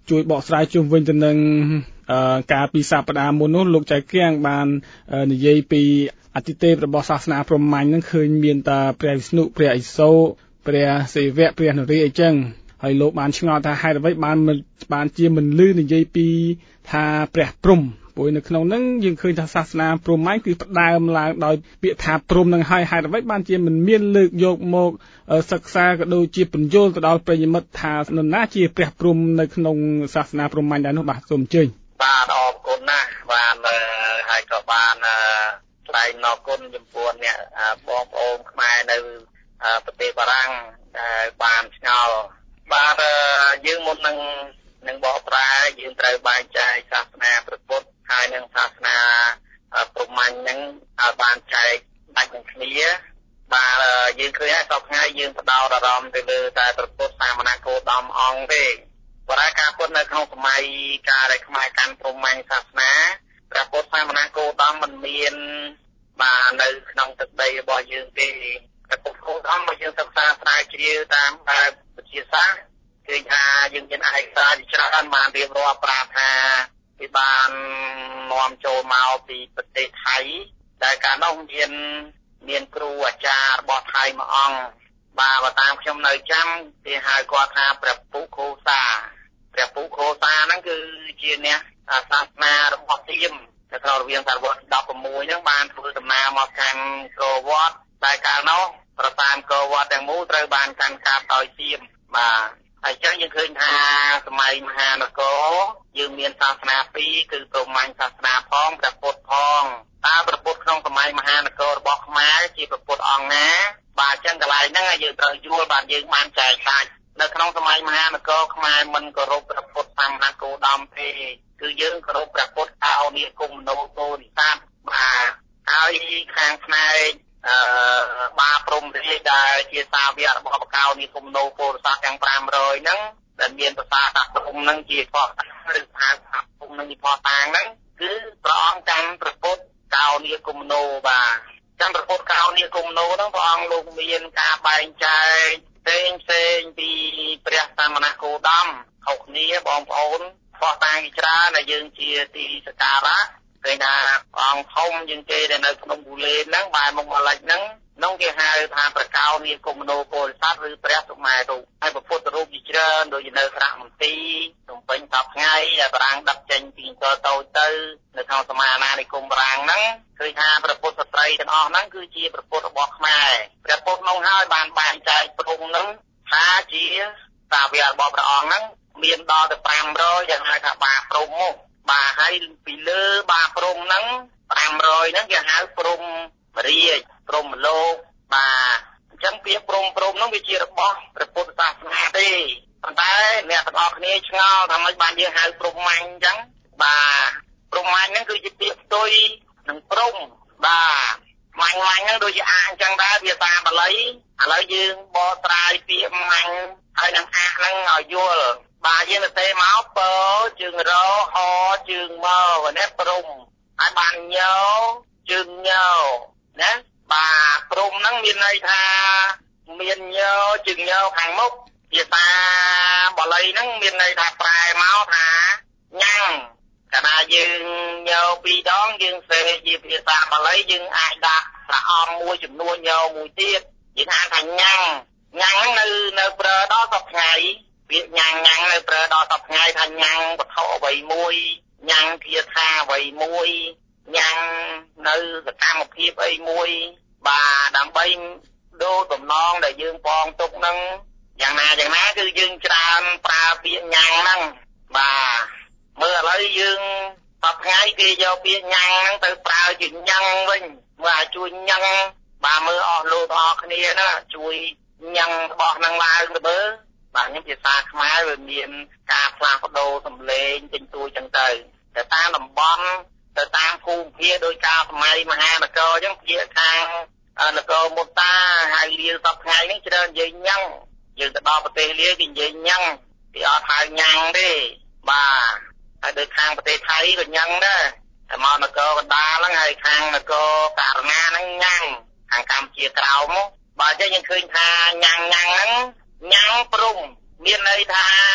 ជួយបកស្រាយជុំវិញទៅនឹងការពីសប្តាហ៍មុននោះលោកចៅគៀងបាននិយាយពីអតិទេពរបស់សាសនាព្រហ្មញ្ញនឹងឃើញមានតែព្រះវិស្ណុព្រះឥសូរព្រះសិវៈព្រះនរាអីចឹងហើយលោកបានឆ្ងល់ថាហេតុអ្វីបានបានជាមិនលឺនិយាយពីថាព្រះព្រហ្មព្រោះនៅក្នុងហ្នឹងយើងឃើញថាសាសនាព្រហ្មញ្ញគឺផ្ដើមឡើងដោយពាក្យថាព្រហ្មនឹងហើយហេតុអ្វីបានជាមិនមានលើកយកមកសិក្សាក៏ដូចជាពន្យល់ទៅដល់ប្រិយមិត្តថានរណាជាព្រះព្រហ្មនៅក្នុងសាសនាព្រហ្មញ្ញដែរនោះបាទសូមអញ្ជើញបាទអរគុណណាស់បានហើយក៏បានថ្លែងអរគុណចំពោះអ្នកបងប្អូនខ្មែរនៅប្រទេសបារាំងដែលបានឆ្ងល់បាទយើងមុននឹងនឹងបកប្រែយើងត្រូវបែងចែកសាសនាព្រះពុទ្ធហើយនិងសាសនាព្រហ្មញ្ញហ្នឹងឲ្យបានចែកដាច់នឹងគ្នាបាទយើងឃើញហើយសពថ្ងៃយើងផ្ដោតអារម្មណ៍ទៅលើតែព្រះពុទ្ធសាមណគោតមអង្គទេបរាការពុទ្ធនៅក្នុងសម័យកាលដែលខ្មែរកាន់ព្រហ្មញ្ញសាសនាព្រះពុទ្ធសាមណគោតមមិនមានបាទនៅក្នុងទឹកដីរបស់យើងទេព្រះពុទ្ធគោតមមកយើងសិក្សាស្រាវជ្រាវតាមបែបវិទ្យាសាស្ត្រឃើញថាយើងមានឯកសារជាច្រើនបានរៀបរាប់ប្រាប់ថាពីបាននាំចូលមកពីប្រទេសថៃដែលកាលនោះមានមានគ្រូអាចារ្យរបស់ថៃមួយអង្គបាទបើតាមខ្ញុំនៅចាំគេហៅគាត់ថាព្រះពុខោសាព្រះពុខោសាហ្នឹងគឺជាអ្នកសាសនារបស់ទៀមនៅក្នុងរវាងសតវត្សដប់ប្រាំមួយហ្នឹងបានធ្វើដំណើរមកកាន់កោវត្តតែកាលនោះប្រសានកោវត្តទាំងមូលត្រូវបានកាន់កាប់ដោយទៀមបាទហើយចឹងយើងឃើញថាសម័យមហានគរយើងមានសាសនាពីរគឺព្រហ្មញ្ញសាសនាផងព្រះពុទ្ធផងតើព្រះពុទ្ធក្នុងសម័យមហានគររបស់ខ្មែរជាព្រះពុទ្ធអង្គណាបាទចឹងកន្លែងហ្នឹងយើងត្រូវយល់បាទយើងបានចែកដាច់នៅក្នុងសម័យមហានគរខ្មែរមិនគោរពព្រះពុទ្ធសាមណគោតមទេគឺយើងគោរពព្រះពុទ្ធកោនីគុំនោទោនិស័តបាទហើយខាងផ្នែកអឺបាព្រំរាជដែលជាសាវករបស់បកោនីគុំនោពោធិសត្វទាំងប្រាំរយហ្នឹងដែលមានប្រសាតាព្រំហ្នឹងជាផោះឬថាព្រំហ្នឹងជាផោះតាងហ្នឹងគឺព្រះអង្គកាន់ព្រះពុទ្ធកោនីគុំនោបាទចាំព្រះពុទ្ធកោនីគុំនោហ្នឹងព្រះអង្គលោកមានការបែងចែកផ្សេងផ្សេងពីព្រះសាមណគោតមខុសគ្នាបងប្អូនផោះតាងជាច្រើនដែលយើងជាទីសក្ការៈឃើញថាអង្គធំជាងគេដែលនៅក្នុងគូលែនហ្នឹងបែរមុខមកលិចហ្នឹងនោះគេហៅថាប្រកោនីគុំនោពោធិសត្វឬព្រះសុមេរុហើយពុទ្ធរូបជាច្រើនដូចនៅស្រះមន្ទីរទំពេញសពថ្ងៃដែលបារាំងដឹកចេញពីអង្គរតូចទៅនៅក្នុងសម័យអាណានិគមបារាំងហ្នឹងឃើញថាព្រះពុទ្ធស្ត្រីទាំងអស់ហ្នឹងគឺជាព្រះពុទ្ធរបស់ខ្មែរព្រះពុទ្ធនោះហើយបានបែងចែកព្រំហ្នឹងថាជាសាវករបស់ព្រះអង្គហ្នឹងមានដល់ទៅប្រាំរយយ៉ាងហៅថាបាព្រំមកបាទហើយពីលើបាព្រំហ្នឹងប្រាំរយហ្នឹងគេហៅព្រំរាជព្រំលោកបាទអញ្ចឹងពាក្យព្រំព្រំហ្នឹងវាជារបស់ព្រះពុទ្ធសាសនាទេប៉ុន្តែអ្នកទាំងអស់គ្នាឆ្ងល់ថាម៉េចបានយើងហៅព្រហ្មញ្ញអញ្ចឹងបាទព្រហ្មញ្ញហ្នឹងគឺជាពាក្យផ្ទុយនឹងព្រំបាទម៉ាញ់ម៉ាញ់ហ្នឹងដូចជាអាអញ្ចឹងដែរវាសាបាលីឥឡូវយើងបកស្រាយពាក្យម៉ាញ់ហើយនឹងអាហ្នឹងឲ្យយល់បាទយើងទៅទេមកពជើងរហជើងមកនេះព្រំហើយបានញោជើងញោណាបាទព្រំហ្នឹងមានន័យថាមានញោជើងញោខាងមុខភាសាបាលីហ្នឹងមានន័យថាប្រែមកថាញ៉ាំងកាលណាយើងញោពីរដងយើងសេជាភាសាបាលីយើងអាចដាក់ប្រអមមួយចំនួនញោមួយទៀតយើងហៅថាញ៉ាំងញ៉ាំងហ្នឹងនៅនៅប្រើដល់សប្តាហ៍ពាក្យញ៉ាំងញ៉ាំងនៅប្រើដល់សប្តាហ៍ថាញ៉ាំងវត្ថុអ្វីមួយញ៉ាំងគាថាអ្វីមួយញ៉ាំងនៅសកម្មភាពអីមួយបាទដើម្បីដូរតំណងដែលយើងបងទុកហ្នឹងយ៉ាងណាយ៉ាងណាគឺយើងច្រើនប្រើពាក្យញ៉ាំងហ្នឹងបាទមើលឥឡូវយើងសប្តាហ៍គេយកពាក្យញ៉ាំងហ្នឹងទៅប្រើជាញ៉ាំងវិញមើលឲ្យជួយញ៉ាំងបាទមើលអស់លោកអស់គ្នាណាជួយញ៉ាំងរបស់ហ្នឹងឡើងទៅមើលបាទខ្ញុំភាសាខ្មែរវាមានការផ្លាស់ប្ដូរសម្លេងទិញទួយចឹងទៅតែតាមតំបន់ទៅតាមភូមិភាគដោយការសម័យមហានគរអញ្ចឹងភាគខាងនគរមុទ្តាហើយលាសប្តាហ៍នេះច្រើននិយាយញ៉ាំងយើងទៅដល់ប្រទេសលាគេនិយាយញ៉ាំងគេអត់ហៅញ៉ាំងទេបាទហើយដូចខាងប្រទេសថៃក៏ញ៉ាំងដែរតែមកនគរកណ្ដាលហ្នឹងហើយខាងនគរករណាហ្នឹងញ៉ាំងខាងកម្ពុជាក្រោមបាទអញ្ចឹងយើងឃើញថាញ៉ាំងញ៉ាំងហ្នឹងញ៉ាំងព្រំមានន័យថា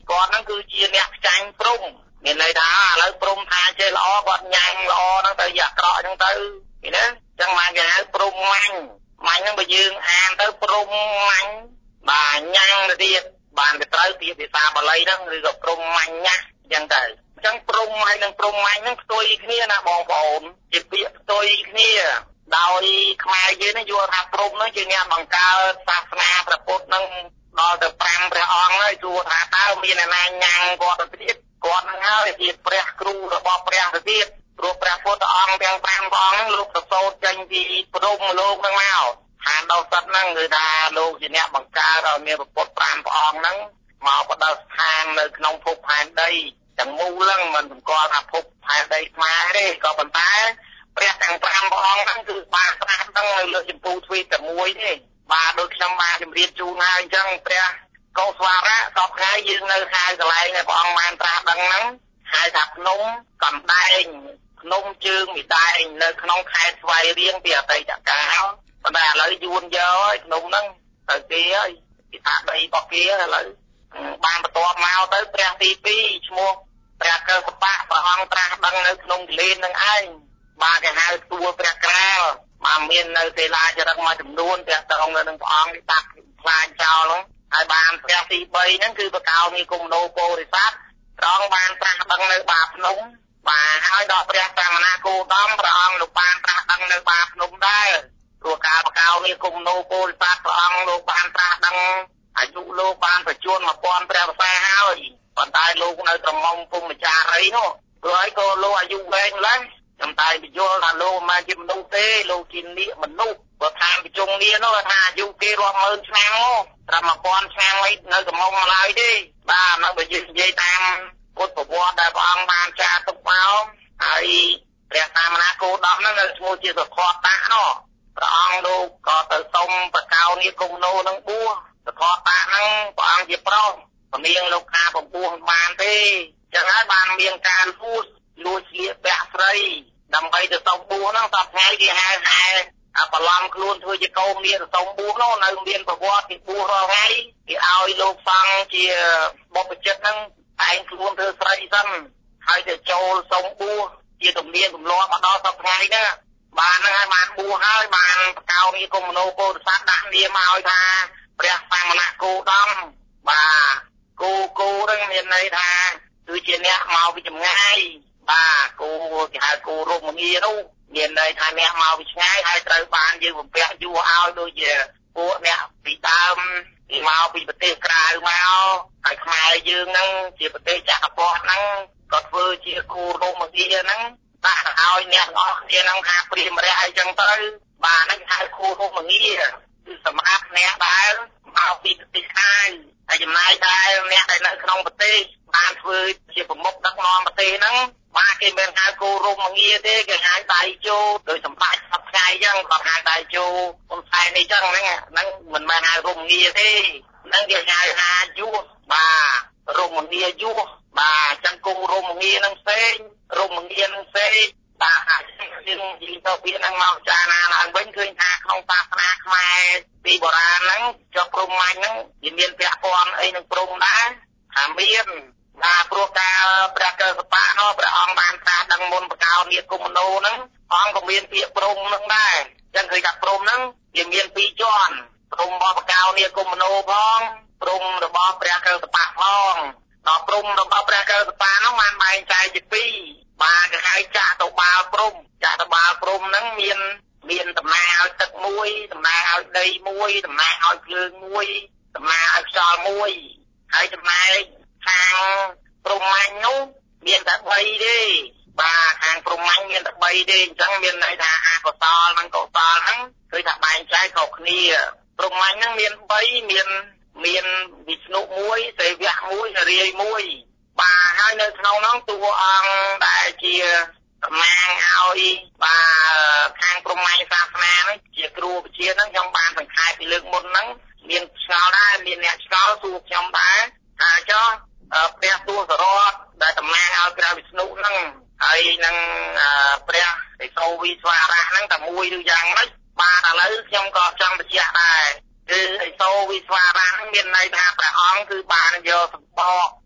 គាត់ហ្នឹងគឺជាអ្នកចាញ់ព្រំមានន័យថាឥឡូវព្រំថាចេះល្អគាត់ញ៉ាំងល្អហ្នឹងទៅយកអាក្រក់អញ្ចឹងទៅឃើញទេអញ្ចឹងមកគេហៅព្រំម៉ាញ់ម៉ាញ់ហ្នឹងបើយើងអានទៅព្រំម៉ាញ់បាទញ៉ាំងទៅទៀតបានទៅត្រូវពាក្យភាសាបាលីហ្នឹងឬក៏ព្រំម៉ាញ់ញ៉ាស់អញ្ចឹងទៅអញ្ចឹងព្រំហើយនឹងព្រំម៉ាញ់ហ្នឹងផ្ទុយគ្នាណាបងប្អូនជាពាក្យផ្ទុយគ្នាដោយខ្មែរយើងហ្នឹងយល់ថាព្រំហ្នឹងជាអ្នកបង្កើតសាសនាព្រះពុទ្ធហ្នឹងដល់ទៅប្រាំព្រះអង្គហើយសួរថាតើមានអ្នកណាញ៉ាំងគាត់ទៅទៀតគាត់ហ្នឹងហើយជាព្រះគ្រូរបស់ព្រះទៅទៀតព្រោះព្រះពុទ្ធអង្គទាំងប្រាំព្រះអង្គហ្នឹងលោកប្រសូតចេញពីព្រំលោកហ្នឹងមកឋានដោសិតហ្នឹងគឺថាលោកជាអ្នកបង្កើតឲ្យមានព្រះពុទ្ធប្រាំព្រះអង្គហ្នឹងមកបដិស្ថាននៅក្នុងភពផែនដីទាំងមូលហ្នឹងមិនសម្គាល់ថាភពផែនដីខ្មែរទេក៏ប៉ុន្តែព្រះទាំងប្រាំព្រះអង្គហ្នឹងគឺបានស្ដាប់ហ្នឹងនៅលើចម្ពោះទ្វីបតែមួយទេបាទដូចខ្ញុំបានជម្រាបជូនហើយអញ្ចឹងព្រះកោស្វារៈសពថ្ងៃយើងនៅហៅកន្លែងដែលព្រះអង្គបានត្រាស់ដឹងហ្នឹងហៅថាភ្នំកំដែងភ្នំជើងមីដែងនៅក្នុងខេត្តស្វាយរៀងពីអតីតកាលប៉ុន្តែឥឡូវយួនយកហើយភ្នំហ្នឹងទៅគេហើយគេថាដីរបស់គេឥឡូវបានបន្ទាប់មកទៅព្រះទីពីរឈ្មោះព្រះកើសបៈព្រះអង្គត្រាស់ដឹងនៅក្នុងគិលេននឹងឯងបាទគេហៅទួលព្រះក្រាលបានមាននៅទេឡាចរិតមួយចំនួនព្រះត្រង់នៅនឹងព្រះអង្គដាក់ខ្លាចចោលហ្នឹងហើយបានព្រះទីបីហ្នឹងគឺបកោនីគុំណូពោធិសត្វត្រង់បានត្រាស់ដឹងនៅបាភ្នំបាទហើយដល់ព្រះសាមណគោតមព្រះអង្គលោកបានត្រាស់ដឹងនៅបាភ្នំដែរព្រោះការបកោនីគុំណូពោធិសត្វព្រះអង្គលោកបានត្រាស់ដឹងអាយុលោកបានបញ្ជូនមួយពាន់ព្រះវស្សាហើយប៉ុន្តែលោកនៅក្រមុំពុំចារីនោះព្រោះហើយក៏លោកអាយុវែងម្ល៉េះខ្ញុំតែបញ្យល់ថាលោកមិនមែនជាមនុស្សទេលោកជានាគមនុស្សបើថាប្រជុំនេះនោះថាអាយុគេរាប់ម៉ឺនឆ្នាំមកត្រឹមមួយពាន់ឆ្នាំអីនៅក្រមុំឡើយទេបាទនៅបើយើងនិយាយតាមពុទ្ធប្រវត្តិដែលព្រះអង្គបានចារទុកមកហើយព្រះសាមណគោតមហ្នឹងនៅឈ្មោះជាសុខតតានោះព្រះអង្គលោកក៏ទៅសុំបកោនីគុំណូនឹងបួសសុខតតាហ្នឹងព្រះអង្គជាប្រុសពនាងលោកការបំពោះមិនបានទេចឹងហើយបានមានការលួចលួចស្លៀកពាក់ស្រីដើម្បីទៅសុំបួសហ្នឹងតបថ្ងៃគេហៅហែប្រឡំខ្លួនធ្វើជាកោមនាទៅសុំបួសនោះនៅមានប្រវត្តិពីបួសរាល់ថ្ងៃគេឲ្យលោកសង្ឃជាបុព្វជិតហ្នឹងតែងខ្លួនធ្វើស្រីសិនហើយទៅចូលសុំបួសជាទំនៀមទម្លាប់មកដល់តបថ្ងៃហ្នឹងបានហ្នឹងហើយបានបួសហើយបានបកោនីគុំណូពោធិសត្វដាក់នាមឲ្យថាព្រះសាមណគោតមបាទគោគោហ្នឹងមានន័យថាគឺជាអ្នកមកពីចម្ងាយបាទគោគេហៅគោរមងានោះមានន័យថាអ្នកមកពីឆ្ងាយហើយត្រូវបានយើងបំពាក់យួរឲ្យដូចជាពួកអ្នកពីដើមគេមកពីប្រទេសក្រៅមកហើយខ្មែរយើងហ្នឹងជាប្រទេសចក្រពត្តិហ្នឹងក៏ធ្វើជាគោរមងាហ្នឹងដាក់ឲ្យអ្នកទាំងអស់គ្នាហ្នឹងថាព្រាមរះអីចឹងទៅបាទហ្នឹងហៅគោរមងាគឺសម្រាប់អ្នកដែលមកពីប្រទេសក្រៅហើយចំណាយតែអ្នកដែលនៅក្នុងប្រទេសបានធ្វើជាប្រមុខដឹកនាំប្រទេសហ្នឹងបាទគេមិនហៅគោរមងាទេគេហៅដៃជោដោយសម្បត្តិសពថ្ងៃអញ្ចឹងគាត់ហៅដៃជោហ៊ុនសែននេះអញ្ចឹងហ្នឹងហ្នឹងមិនមែនហៅរមងាទេហ្នឹងគេហៅថាយុសបាទរមងាយុសបាទអញ្ចឹងគោរមងាហ្នឹងផ្សេងរមងាហ្នឹងផ្សេងបាទយើងនិយាយទៅពីហ្នឹងមកចារណាឡើងវិញឃើញថាក្នុងសាសនាខ្មែរពីបុរាណហ្នឹងចុះព្រំមាញ់ហ្នឹងវាមានពាក់ព័ន្ធអីនឹងព្រំដែរថាមានបាទព្រោះការព្រះកើសបៈនោះព្រះអង្គបានត្រាស់ដឹងមុនបកោនីគុំណូហ្នឹងអង្គក៏មានពាក្យព្រំហ្នឹងដែរអញ្ចឹងឃើញថាព្រំហ្នឹងវាមានពីរជាន់ព្រំរបស់បកោនីគុំណូផងព្រំរបស់ព្រះកើសបៈផងដល់ព្រំរបស់ព្រះកើសបៈហ្នឹងបានបែងចែកជាពីរបាទគេហៅចាក់ទៅបាល់ព្រំចាក់ទៅបាល់ព្រំហ្នឹងមានមានតំណាងឲ្យទឹកមួយតំណាងឲ្យដីមួយតំណាងឲ្យភ្លើងមួយតំណាងឲ្យខ្យល់មួយហើយចំណែកខាងព្រំមាញ់នោះមានតែបីទេបាទខាងព្រំមាញ់មានតែបីទេអញ្ចឹងមានន័យថាអកុសលនិងកុសលហ្នឹងគឺថាបែងចែកខុសគ្នាព្រំមាញ់ហ្នឹងមានបីមានមានវិស្ណុមួយទេវៈមួយរាយមួយបាទហើយនៅក្នុងនោះតួអង្គដែលជាតំណាងឲ្យបាទខាងព្រំមាញ់សាសនាហ្នឹងជាគ្រូវិជាហ្នឹងខ្ញុំបានបង្ខែពីលើកមុនហ្នឹងមានឆ្ងល់ដែរមានអ្នកឆ្ងល់សួរខ្ញុំដែរថាចុះព្រះទូសរតដែលតំណាងឲ្យព្រះវិស្ណុហ្នឹងហើយនឹងព្រះឥសូរវិស្វារៈហ្នឹងតែមួយឬយ៉ាងម៉េចបាទឥឡូវខ្ញុំក៏ចង់បញ្ជាក់ដែរគឺឥសូរវិស្វារៈហ្នឹងមានន័យថាព្រះអង្គគឺបានយកសម្បក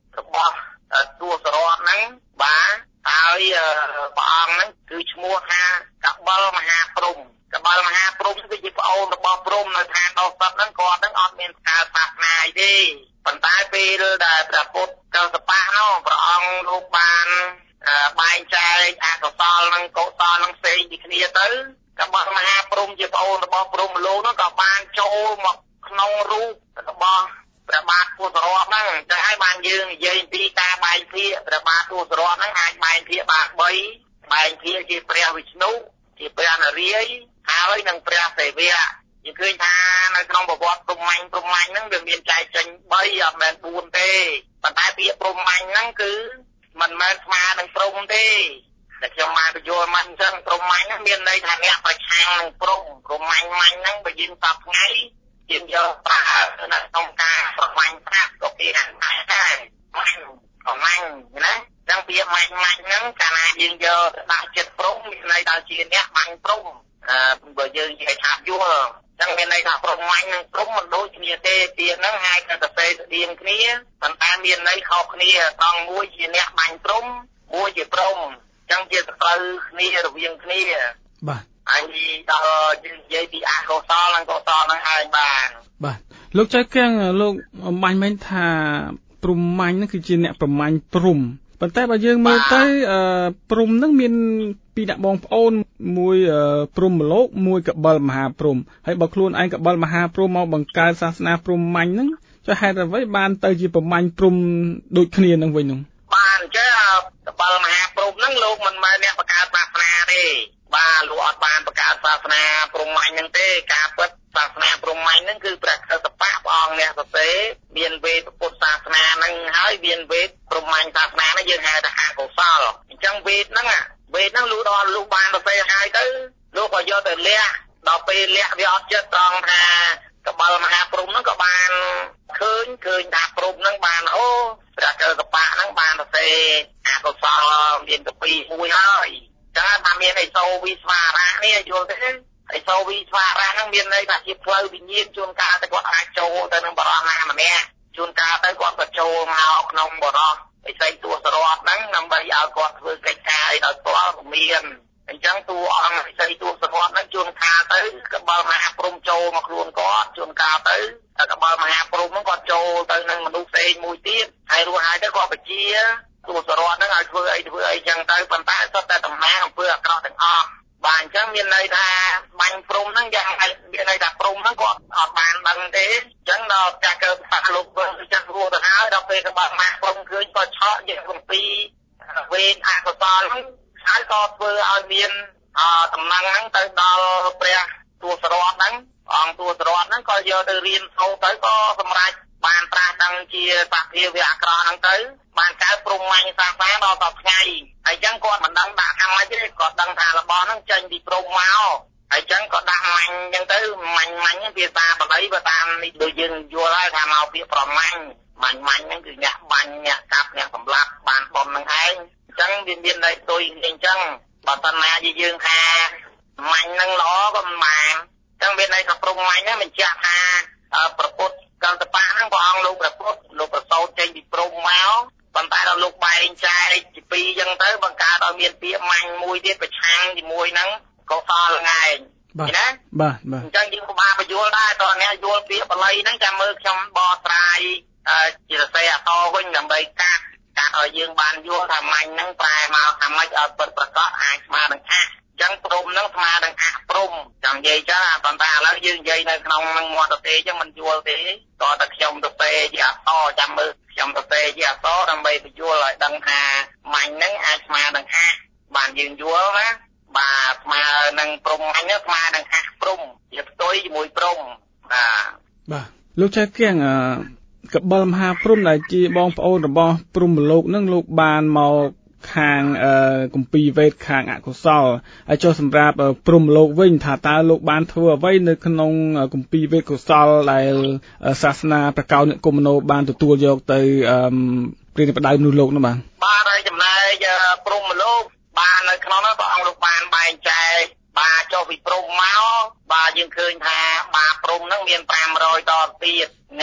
របស់ទួសរតហ្នឹងបាទហើយព្រះអង្គហ្នឹងគឺឈ្មោះថាកបិលមហាព្រំកបិលមហាព្រំគឺជាប្អូនរបស់ព្រំនៅឋានដោសតហ្នឹងគាត់ហ្នឹងអត់មានការសាសនាអីទេប៉ុន្តែពេលដែលព្រះពុទ្ធកសបៈនោះព្រះអង្គលោកបានបែងចែកអកុសលនិងកុសលនឹងផ្សេងពីគ្នាទៅកបិលមហាព្រំជាប្អូនរបស់ព្រំលោកនោះក៏បានចូលមកក្នុងរូបរបស់ព្រះបាទទួសរតហ្នឹងតែឲ្យបានយើងនិយាយពីការបែងភាគព្រះបាទទួសរតហ្នឹងអាចបែងភាគបាន3បែងភាគជាព្រះវិស្ណុជាព្រះនរាយណ៍ហើយនិងព្រះសិវៈយើងឃើញថានៅក្នុងប្រវត្តិព្រហ្មញ្ញព្រហ្មញ្ញហ្នឹងវាមានចែកចេញ3អត់មែន4ទេប៉ុន្តែពាក្យព្រហ្មញ្ញហ្នឹងគឺមិនមែនស្មើនឹងព្រំទេតែខ្ញុំបានបញ្យល់មកអញ្ចឹងព្រហ្មញ្ញហ្នឹងមានន័យថាអ្នកប្រឆាំងនឹងព្រំព្រហ្មញ្ញម៉ាញ់ហ្នឹងបើយើងសពថ្ងៃយើងយកប្រើនៅក្នុងការប្រមាញ់ប្រាក់ក៏គេហៅថាម៉ាញ់ក៏ម៉ាញ់ណាចឹងពាក្យម៉ាញ់ម៉ាញ់ហ្នឹងកាលណាយើងយកទៅដាក់ចិត្តព្រំមានន័យថាជាអ្នកម៉ាញ់ព្រំអឺបើយើងនិយាយថាយល់ចឹងមានន័យថាព្រម៉ាញ់និងព្រំមិនដូចគ្នាទេពាក្យហ្នឹងហើយក៏ទៅសេស្តៀងគ្នាប៉ុន្តែមានន័យខុសគ្នាត្រង់មួយជាអ្នកបាញ់ព្រំមួយជាព្រំចឹងជាសត្រូវគ្នារវាងគ្នាបាទហើយដល់យើងនិយាយពីអកុសលនិងកុសលហ្នឹងហើយបានបាទលោកចៅកៀងលោកបាញ់មិញថាព្រំមាញ់ហ្នឹងគឺជាអ្នកប្រមាញ់ព្រំប៉ុន្តែបើយើងមើលទៅអឺព្រំហ្នឹងមានពីរអ្នកបងប្អូនមួយព្រំលោកមួយកបិលមហាព្រំហើយបើខ្លួនឯងកបិលមហាព្រំមកបង្កើតសាសនាព្រំមាញ់ហ្នឹងចុះហេតុអ្វីបានទៅជាប្រមាញ់ព្រំដូចគ្នានឹងវិញនោះបានអញ្ចឹងកបិលមហាព្រំហ្នឹងលោកមិនមែនអ្នកបង្កើតសាសនាទេបាទលោកអត់បានបង្កើតសាសនាព្រំមាញ់ហ្នឹងទេការពិតសាសនាព្រំមាញ់ហ្នឹងគឺព្រះកសបៈព្រះអង្គអ្នកសរសេរមានវេទពុទ្ធសាសនាហ្នឹងហើយមានវេទព្រំមាញ់សាសនាហ្នឹងយើងហៅថាអកុសលអញ្ចឹងវេទហ្នឹងវេទហ្នឹងលោកដល់លោកបានសរសេរហើយទៅលោកក៏យកទៅលះដល់ពេលលះវាអត់ចិត្តត្រង់ថាកបិលមហាព្រំហ្នឹងក៏បានឃើញឃើញថាព្រំហ្នឹងបានអូព្រះកសបៈហ្នឹងបានសរសេរអកុសលមានកពីមួយហើយចឹងថាមានអិសូវិស្វារៈនេះយល់ទេអិសូវិស្វារៈហ្នឹងមានន័យថាជាផ្លូវវិញ្ញាណជួនកាលទៅគាត់អាចចូលទៅនឹងបរិសុទ្ធណាម្នាក់ជួនកាលទៅគាត់ក៏ចូលមកក្នុងបរិសុទ្ធឥសីទួសរតហ្នឹងដើម្បីឲ្យគាត់ធ្វើកិច្ចការឲ្យដល់ផ្ទាល់មានអញ្ចឹងតួអង្គឥសីទួសរតហ្នឹងជួនកាលទៅកបិលមហាព្រំចូលមកខ្លួនគាត់ជួនកាលទៅកបិលមហាព្រំហ្នឹងគាត់ចូលទៅនឹងមនុស្សផ្សេងមួយទៀតហើយរួចហើយទៅគាត់បញ្ជាទួសរតហ្នឹងឲ្យធ្វើអីធ្វើអីចឹងទៅប៉ុន្តែសុទ្ធតែតំណាងអំពើអាក្រក់ទាំងអស់បាទអញ្ចឹងមានន័យថាបាញ់ព្រំហ្នឹងយ៉ាងមានន័យថាព្រំហ្នឹងគាត់អត់បានដឹងទេអញ្ចឹងដល់ចាស់កើបសាលោកវិញចាស់រស់ទៅហើយដល់ពេលកបិលមហាព្រំឃើញក៏ឆក់យកអំពីវេទអកុសលហ្នឹងហើយក៏ធ្វើឲ្យមានតំណែងហ្នឹងទៅដល់ព្រះទួសរតហ្នឹងអង្គទួសរតហ្នឹងក៏យកទៅរៀនសូត្រទៅក៏សម្រេចបានត្រាស់ដឹងជាសភាវៈអាក្រក់ហ្នឹងទៅបានកើតព្រំមាញ់សាសនាដល់តថ្ងៃហើយចឹងគាត់មិនដឹងដាក់កម្មទេគាត់ដឹងថារបស់ហ្នឹងចេញពីព្រំមកហើយចឹងក៏ដាក់មាញ់ចឹងទៅមាញ់មាញ់ភាសាបាលីបើតាមនេះដូចយើងយល់ហើយថាមកពាក្យប្រមាញ់មាញ់មាញ់ហ្នឹងគឺអ្នកបាញ់អ្នកកាប់អ្នកសម្លាប់បានបំនឹងឯងអញ្ចឹងវាមានន័យផ្ទុយអញ្ចឹងបើតាណាជាយើងថាមាញ់ហ្នឹងល្អក៏មិនបានអញ្ចឹងមានន័យថាព្រំមាញ់ហ្នឹងបញ្ជាក់ថាប្រពុតកន្តបៈហ្នឹងព្រះអង្គលោកព្រះពុទ្ធលោកប្រសូតចេញពីព្រំមកប៉ុន្តែដល់លោកបែងចែកជាពីរអញ្ចឹងទៅបង្កើតឲ្យមានពាក្យមាញ់មួយទៀតប្រឆាំងជាមួយហ្នឹងកុសលថ្ងៃណាបាទបាទអញ្ចឹងយើងក៏បានបញ្យល់ដែរតើអ្នកយល់ពាក្យបាលីហ្នឹងចាំមើលខ្ញុំបកស្រាយជាសរសេរអក្សរវិញដើម្បីកាត់កាត់ឲ្យយើងបានយល់ថាមាញ់ហ្នឹងប្រែមកថាម៉េចឲ្យពិតប្រាកដអាចស្មើនឹងអៈចឹងព្រំហ្នឹងស្មើនឹងអៈព្រំចាំនិយាយចឹងប៉ុន្តែឥឡូវយើងនិយាយនៅក្នុងនឹងមាត់ទទេចឹងមិនយល់ទេតើតែខ្ញុំទៅពេជាអក្សរចាំមើលខ្ញុំទៅពេជាអក្សរដើម្បីបញ្យល់ឲ្យដឹងថាមាញ់ហ្នឹងអាចស្មើនឹងអៈបានយើងយល់ណាបាទស្មើនឹងព្រំមាញ់ហ្នឹងស្មើនឹងអៈព្រំជាផ្ទុយជាមួយព្រំបាទបាទលោកចៅគៀងអឺកបិលមហាព្រំដែលជាបងប្អូនរបស់ព្រំលោកនឹងលោកបានមកខាងអឺគម្ពីរវេទខាងអកុសលហើយចុះសម្រាប់ព្រំលោកវិញថាតើលោកបានធ្វើអ្វីនៅក្នុងគម្ពីរវេទកុសលដែលសាសនាប្រកោណកុម្មុណូបានទទួលយកទៅអឺព្រានបដៅមនុស្សលោកនោះបាទបាទហើយចំណែកព្រំលោកបាននៅក្នុងនោះព្រះអង្គលោកបានបែងចែកបាទចុះពីព្រំមកបាទយើងឃើញថាបាទព្រំហ្នឹងមាន500តទៀតណា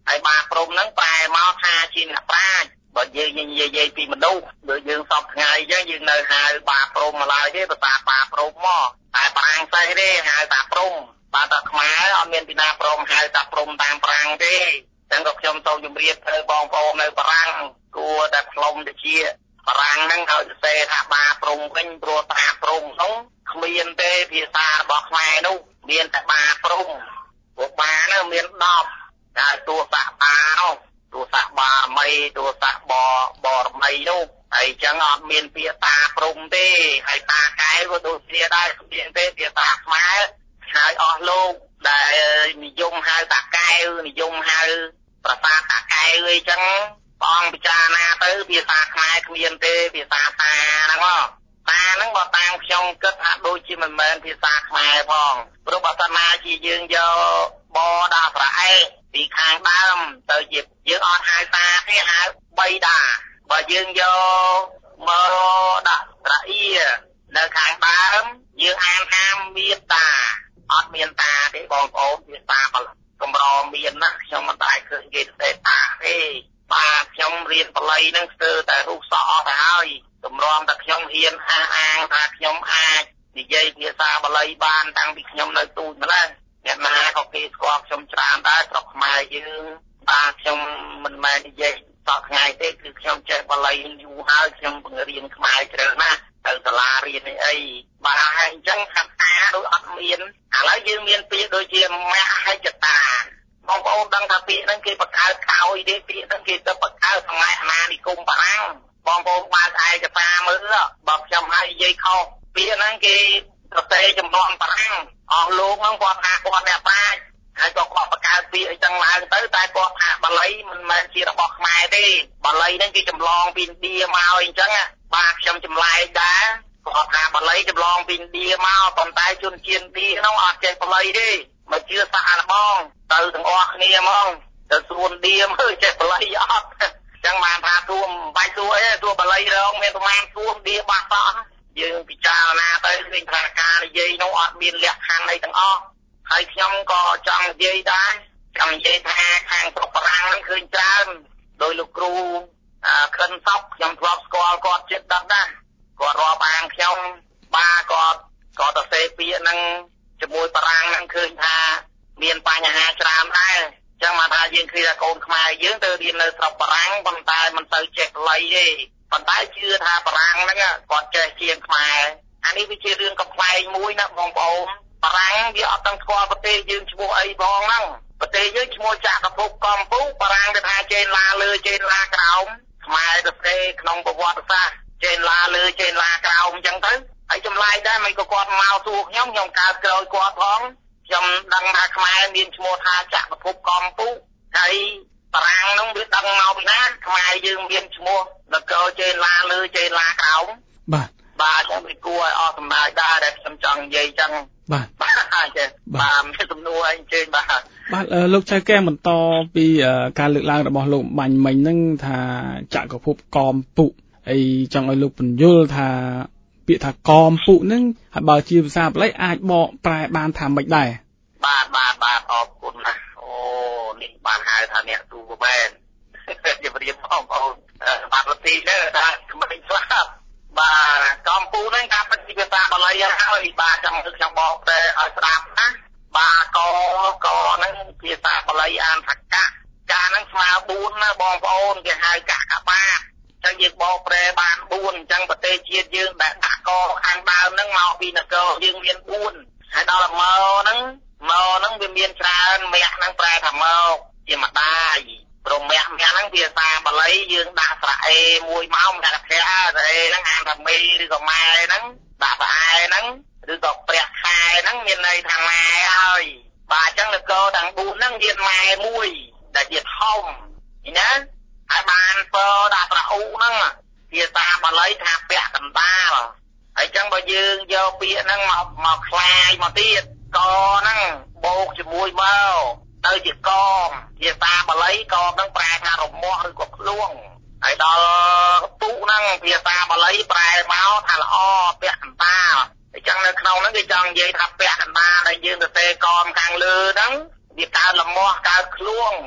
ហើយបាព្រំហ្នឹងប្រែមកថាជាអ្នកប្រាជ្ញបើយើងនិយាយពីមនុស្សដូចយើងសពថ្ងៃអញ្ចឹងយើងនៅហៅបាព្រំមកឡើយទេភាសាបាព្រំមកតែបារាំងសេះទេហៅតាព្រំបាទតែខ្មែរអត់មានពីណាព្រមហៅតាព្រំតាមប្រាំងទេចឹងក៏ខ្ញុំសូមជម្រាបទៅបងប្អូននៅបារាំងគួរតែផ្លុំទៅជាបារាំងហ្នឹងឲ្យសរសេរថាបាព្រំវិញព្រោះតាព្រំហ្នឹងគ្មានទេភាសារបស់ខ្មែរនោះមានតែបាព្រំព្រោះបាហ្នឹងមានដប់តែតួស័កបានោះតួស័កបាមីតួស័កបបរមីនោះហើយចឹងអត់មានពាក្យតាព្រំទេហើយតាកែវក៏ដូចគ្នាដែរគ្មានទេភាសាខ្មែរហើយអស់លោកដែលនិយមហៅតាកែវនិយមហៅប្រាសាទតាកែវអីចឹងព្រះអង្គពិចារណាទៅភាសាខ្មែរគ្មានទេភាសាតាហ្នឹងតាហ្នឹងបើតាមខ្ញុំគិតថាដូចជាមិនមែនភាសាខ្មែរផងព្រោះបើសិនណាជាយើងយកបដាក់ប្រអែកពីខាងដើមទៅជាយើងអត់ហៅតាទេហៅបីដាបើយើងយកមកដាក់ត្រអៀនៅខាងដើមយើងអានថាមានតាអត់មានតាទេបងប្អូនភាសាកម្រមានណាខ្ញុំមិនដែរឃើញគេទេតាទេបាទខ្ញុំរៀនបល័យនឹងស្ទើរតែរុះសក់អស់ទៅហើយតម្រាំតែខ្ញុំហ៊ានអះអាងថាខ្ញុំអាចនិយាយភាសាបល័យបានតាំងពីខ្ញុំនៅទូចម្ល៉េះអ្នកណាក៏គេស្គាល់ខ្ញុំច្រើនដែរស្រុកខ្មែរយើងបាទខ្ញុំមិនមែននិយាយសក់ថ្ងៃទេគឺខ្ញុំចេះបល័យយូរហើយខ្ញុំបង្រៀនខ្មែរច្រើនណាស់ទៅសាលារៀនអីបាទហើយអញ្ចឹងថាតាដូចអត់មានឥឡូវយើងមានពាក្យដូចជាមហិច្ឆតាបងប្អូនដឹងថាពាក្យហ្នឹងគេបង្កើតក្រោយទេពាក្យហ្នឹងគេទៅបង្កើតសម័យអាណានិគមបារាំងបងប្អូនបើកឯកសារមើលបើខ្ញុំឲ្យនិយាយខុសពាក្យហ្នឹងគេប្រទេសចំនួនបារាំងអស់លោកហ្នឹងគាត់ថាគាត់អ្នកប្រាជ្ញហើយក៏គាត់បង្កើតពាក្យអីចឹងឡើងទៅតែគាត់ថាបាលីមិនមែនជារបស់ខ្មែរទេបាលីហ្នឹងគេចម្លងពីឥណ្ឌាមកអញ្ចឹងបាទខ្ញុំចម្លែកដែរគាត់ថាបាលីចម្លងពីឥណ្ឌាមកប៉ុន្តែជនជាតិឥណ្ឌាហ្នឹងអត់ចេះបាលីទេមកជឿសាអានបងទៅទាំងអស់គ្នាហ្មងទៅសួនឌៀមើលចេះបាលីអត់ចឹងបានថាទួមិនបាច់ទួអីទួបាលីរងមានប្រមាណសួនឌៀបាត់សោះយើងពិចារណាទៅឃើញថាការនិយាយនោះអត់មានលក្ខខណ្ឌអីទាំងអស់ហើយខ្ញុំក៏ចង់និយាយដែរចង់និយាយថាខាងស្រុកបារាំងហ្នឹងឃើញច្រើនដោយលោកគ្រូខិនសក់ខ្ញុំធ្លាប់ស្គាល់គាត់ចិត្តដិតណាគាត់រាប់អានខ្ញុំបាទគាត់ក៏ទៅសេពាក្យហ្នឹងជាមួយបារាំងហ្នឹងឃើញថាមានបញ្ហាច្រើនដែរចឹងមកថាយើងឃើញថាកូនខ្មែរយើងទៅរៀននៅស្រុកបារាំងប៉ុន្តែមិនទៅចេះបល័យទេប៉ុន្តែជឿថាបារាំងហ្នឹងគាត់ចេះជាងខ្មែរអានេះវាជារឿងកំប្លែងមួយណាបងប្អូនបារាំងវាអត់ទាំងស្គាល់ប្រទេសយើងឈ្មោះអីផងហ្នឹងប្រទេសយើងឈ្មោះចក្រភពកំពូបារាំងទៅថាចេនឡាលើចេនឡាក្រោមខ្មែរទៅទេក្នុងប្រវត្តិសាស្ត្រចេនឡាលើចេនឡាក្រោមអញ្ចឹងទៅហើយចម្លែកដែរមិនក៏គាត់មកសួរខ្ញុំខ្ញុំកើតក្រោយគាត់ផងខ្ញុំដឹងថាខ្មែរមានឈ្មោះថាចក្រភពកំពូហើយបារាំងហ្នឹងវាដឹងមកពីណាខ្មែរយើងមានឈ្មោះនគរចេនឡាលើចេនឡាក្រោមបាទបាទខ្ញុំវាគួរឲ្យអស់សម្ដេចដែរដែលខ្ញុំចង់និយាយចឹងបាទបាទចេះបាទមានសំណួរអីអញ្ជើញបាទបាទលោកចៅកែបន្តពីការលើកឡើងរបស់លោកបាញ់មិញហ្នឹងថាចក្រភពកំពុហើយចង់ឲ្យលោកពន្យល់ថាពាក្យថាកំពុហ្នឹងហើយបើជាភាសាបាលីអាចបកប្រែបានថាម៉េចដែរបាទបាទបាទអរគុណណាស់អូនេះបានហៅថាអ្នកទូបែនជម្រាបបងប្អូនបាទប្រទីនេះថាក្មេងស្លាប់បាទកំពុហ្នឹងថាពិតជាភាសាបាលីហើយបាទចង់ឲ្យខ្ញុំបកប្រែឲ្យស្ដាប់ណាបាទកកហ្នឹងភាសាបាលីអានថាកៈកាហ្នឹងស្មើបួនណាបងប្អូនគេហៅកៈកបាចឹងយើងបកប្រែបានបួនអញ្ចឹងប្រទេសជាតិយើងដែលដាក់កខាងដើមហ្នឹងមកពីនគរយើងមានបួនហើយដល់មកហ្នឹងមកហ្នឹងវាមានច្រើនមគ្គហ្នឹងប្រែថាមកជាម្ដាយព្រមមគ្គមគ្គហ្នឹងភាសាបាលីយើងដាក់ស្រៈអេមួយមកមគ្គភៈស្រៈអេហ្នឹងអានថាមេឬក៏ម៉ែហ្នឹងដាក់ស្រៈអេហ្នឹងឬក៏ព្រះខែហ្នឹងមានន័យថាម៉ែហើយបាទអញ្ចឹងនគរទាំងបួនហ្នឹងមានម៉ែមួយដែលជាធំណាហើយបានពរដាក់ប្រអ៊ូហ្នឹងភាសាបាលីថាពៈកណ្ដាលហើយអញ្ចឹងបើយើងយកពាក្យហ្នឹងមកមកខ្លាយមកទៀតកហ្នឹងបូកជាមួយមកទៅជាកមភាសាបាលីកមហ្នឹងប្រែថារមាស់ឬក៏ភ្លួងហើយដល់ពុហ្នឹងភាសាបាលីប្រែមកថាល្អពៈកណ្ដាលអញ្ចឹងនៅក្នុងហ្នឹងគេចង់និយាយថាពៈកណ្ដាលដែលយើងទៅទេកមខាងលើហ្នឹងវាកើតរមាស់កើតភ្លួង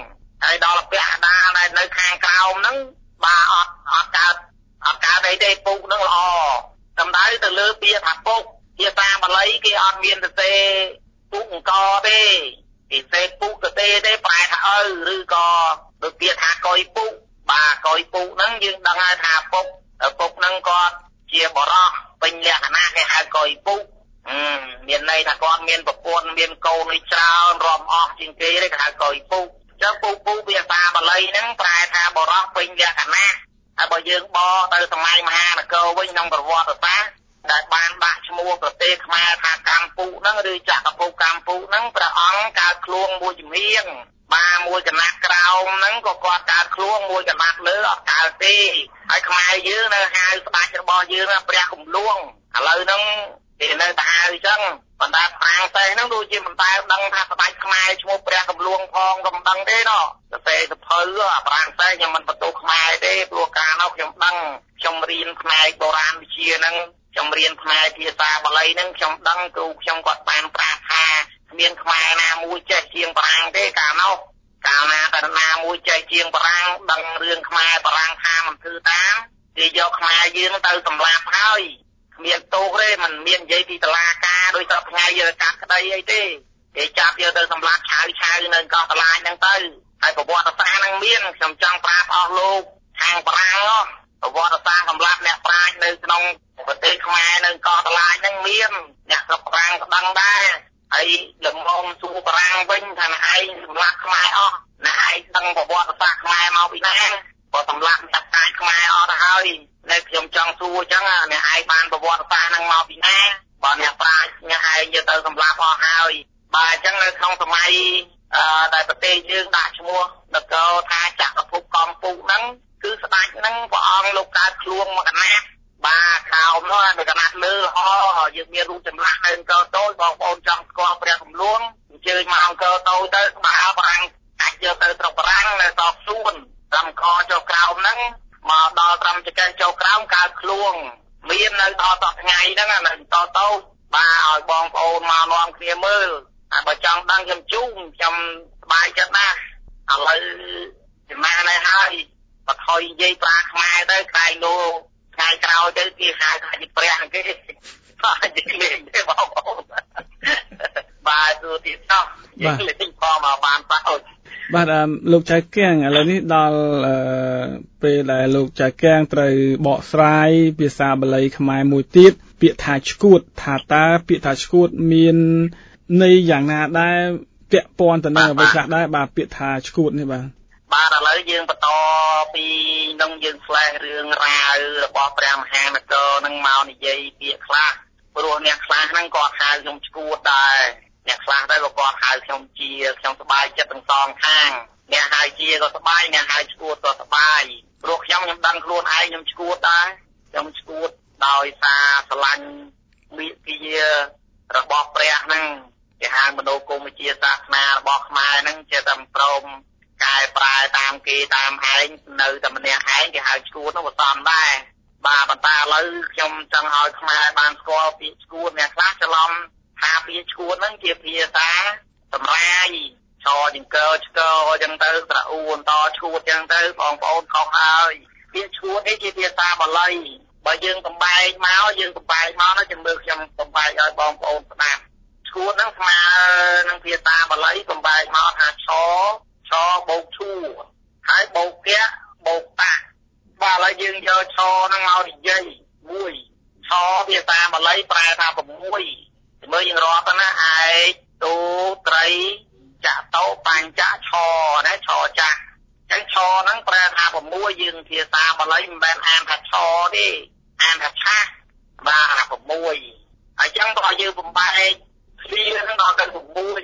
ហើយដល់ពាក់ដាដែលនៅខាងក្រោមហ្នឹងបាទអត់អត់កើតអត់កើតអីទេពុកហ្នឹងល្អសំដៅទៅលើពាក្យថាពុកភាសាបាលីគេអត់មានទៅទេពុកអង្គទេគេទេពុកទៅទេទេប្រែថាឪឬក៏ដូចពាក្យថាកុយពុកបាទកុយពុកហ្នឹងយើងដឹងហើយថាពុកពុកហ្នឹងគាត់ជាបរោះពេញលក្ខណៈគេហៅកុយពុកមានន័យថាគាត់មានប្រពន្ធមានកូននេះច្រើនរាប់អស់ជាងគេទេគេហៅកុយពុកចឹងពុកពុកភាសាបាលីហ្នឹងប្រែថាបរោះពេញលក្ខណៈហើយបើយើងបកទៅសម័យមហានគរវិញក្នុងប្រវត្តិសាស្ត្រដែលបានដាក់ឈ្មោះប្រទេសខ្មែរថាកម្ពុជាហ្នឹងឬចក្រភពកម្ពុជាហ្នឹងព្រះអង្គកើតខ្លួនមួយជំនាញបាទមួយកណាត់ក្រោមហ្នឹងក៏គាត់កើតខ្លួនមួយកណាត់លើអត់កើតទេហើយខ្មែរយើងនៅហៅស្ដេចរបស់យើងព្រះគំលួងឥឡូវហ្នឹងគេនៅតែហៅអញ្ចឹងបណ្ដាប្រាំងតែហ្នឹងដូចជាមិនតែដឹងថាស្ដេចខ្មែរឈ្មោះព្រះគំលួងផងក៏មិនដឹងទេណោះសរសេរសភៅអាប្រាំងតែខ្ញុំមិនបន្ទោសខ្មែរទេព្រោះកាលនោះខ្ញុំដឹងខ្ញុំរៀនផ្នែកបុរាណវិទ្យាហ្នឹងខ្ញុំរៀនផ្នែកភាសាបាលីហ្នឹងខ្ញុំដឹងគ្រូខ្ញុំគាត់បានប្រាប់ថាគ្មានខ្មែរណាមួយចេះជាងបារាំងទេកាលនោះកាលណាតែណាមួយចេះជាងបារាំងដឹងរឿងខ្មែរបារាំងថាមិនធ្វើតាមគេយកខ្មែរយើងទៅសម្លាប់ហើយគ្មានទោសទេមិនមាននិយាយពីតុលាការដោយសពថ្ងៃយកកាត់ក្តីអីទេគេចាប់យកទៅសម្លាប់ឆៅឆៅនៅកោះតឡាញហ្នឹងទៅហើយប្រវត្តិសាស្ត្រហ្នឹងមានខ្ញុំចង់ប្រាប់អស់លោកខាងបារាំងនោះប្រវត្តិសាស្ត្រសម្រាប់អ្នកប្រាជ្ញនៅក្នុងប្រទេសខ្មែរនៅកោះតឡាញហ្នឹងមានអ្នកស្រុកបារាំងក៏ដឹងដែរហើយលំងសួរបារាំងវិញថាឯងសម្លាប់ខ្មែរអស់ណាឯងដឹងប្រវត្តិសាស្ត្រខ្មែរមកពីណាបើសម្លាប់អ្នកប្រាជ្ញខ្មែរអស់ទៅហើយនៅខ្ញុំចង់សួរអញ្ចឹងអ្នកឯងបានប្រវត្តិសាស្ត្រហ្នឹងមកពីណាបើអ្នកប្រាជ្ញអ្នកឯងយកទៅសម្លាប់អស់ហើយបើអញ្ចឹងនៅក្នុងសម័យអឺដែលប្រទេសយើងដាក់ឈ្មោះនគរថាចក្រភពកម្ពុជាហ្នឹងគឺស្ដេចហ្នឹងព្រះអង្គលោកកើតខ្លួនមកកណាត់បាទខោមនោះនៅកណាត់លើអយើងមានរូបចម្លាក់នៅអង្គរតូចបងប្អូនចង់ស្គាល់ព្រះគំលួងអញ្ជើញមកអង្គរតូចទៅស្បាបារាំងអាចយកទៅស្រុកបារាំងនៅសោកសួនត្រឹមកចុះក្រោមហ្នឹងមកដល់ត្រឹមចង្កេះចុះក្រោមកើតខ្លួនមាននៅដល់សប្តាហ៍ថ្ងៃហ្នឹងនៅតតូចបាទឲ្យបងប្អូនមកនាំគ្នាមើលហើយបើចង់ដឹងខ្ញុំជូនខ្ញុំសប្បាយចិត្តណាស់ឥឡូវចំណាស់នេះហើយបើថយនិយាយប្រាខ្មែរទៅខ្លាយនោះថ្ងៃក្រោយទៅគេហៅថាជាព្រះហ្នឹងគេបាទនិយាយលេងទេបងប្អូនបាទទូទីតោះយើងលេងផងមកបានប៉ោចបាទលោកចៅកៀងឥឡូវនេះដល់ពេលដែលលោកចៅកៀងត្រូវបកស្រាយភាសាបាលីខ្មែរមួយទៀតពាក្យថាឈួតថាតើពាក្យថាឈួតមានន័យយ៉ាងណាដែរពាក់ព័ន្ធទៅនឹងអ្វីខ្លះដែរបាទពាក្យថាឈួតនេះបាទបាទឥឡូវយើងបន្តពីនឹងយើងផ្លែរឿងរ៉ាវរបស់ព្រះមហានគរនឹងមកនិយាយពាក្យខ្លះព្រោះអ្នកខ្លះហ្នឹងគាត់ហៅខ្ញុំឈួតដែរអ្នកខ្លះទៅក៏គាត់ហៅខ្ញុំជាខ្ញុំសប្បាយចិត្តទាំងសងខាងអ្នកហៅជាក៏សប្បាយអ្នកហៅឈួតក៏សប្បាយព្រោះខ្ញុំខ្ញុំដឹងខ្លួនឯងខ្ញុំឈួតដែរខ្ញុំឈួតដោយសារស្រឡាញ់វិទ្យារបស់ព្រះហ្នឹងគេហៅមនោគមវិជ្ជាសាសនារបស់ខ្មែរហ្នឹងជាតែព្រមកែប្រែតាមគេតាមឯងនៅតែម្នាក់ឯងគេហៅឈួតនោះក៏សំដែរបាទប៉ុន្តែឥឡូវខ្ញុំចង់ឲ្យខ្មែរបានស្គាល់ពាក្យឈួតអ្នកខ្លះច្រឡំថាពាក្យឈួតហ្នឹងជាភាសាសម្រាយឆចង្កើឆ្កអញ្ចឹងទៅត្រអ៊ូអន្តឈួតអញ្ចឹងទៅបងប្អូនខុសហើយពាក្យឈួតនេះជាភាសាបាលីបើយើងបំបែកមកយើងបំបែកមកនោះចាំមើលខ្ញុំបំបែកឲ្យបងប្អូនស្ដាប់ឈួតហ្នឹងស្មើនឹងភាសាបាលីបំបែកមកថាឆឆបូកឈួហើយបូកកៈបូកតាបាទឥឡូវយើងយកឆហ្នឹងមកនិយាយមួយឆភាសាបាលីប្រែថា6មើលយើងរាប់ទៅណាឯកតូត្រីចតោបញ្ចឆណាឆចាស់អញ្ចឹងឆហ្នឹងប្រែថា6យើងភាសាបាលីមិនមែនអានថាឆទេអានថាឆាបាទ6អញ្ចឹងបើយើងបំបែកគ្នាហ្នឹងដល់ទៅ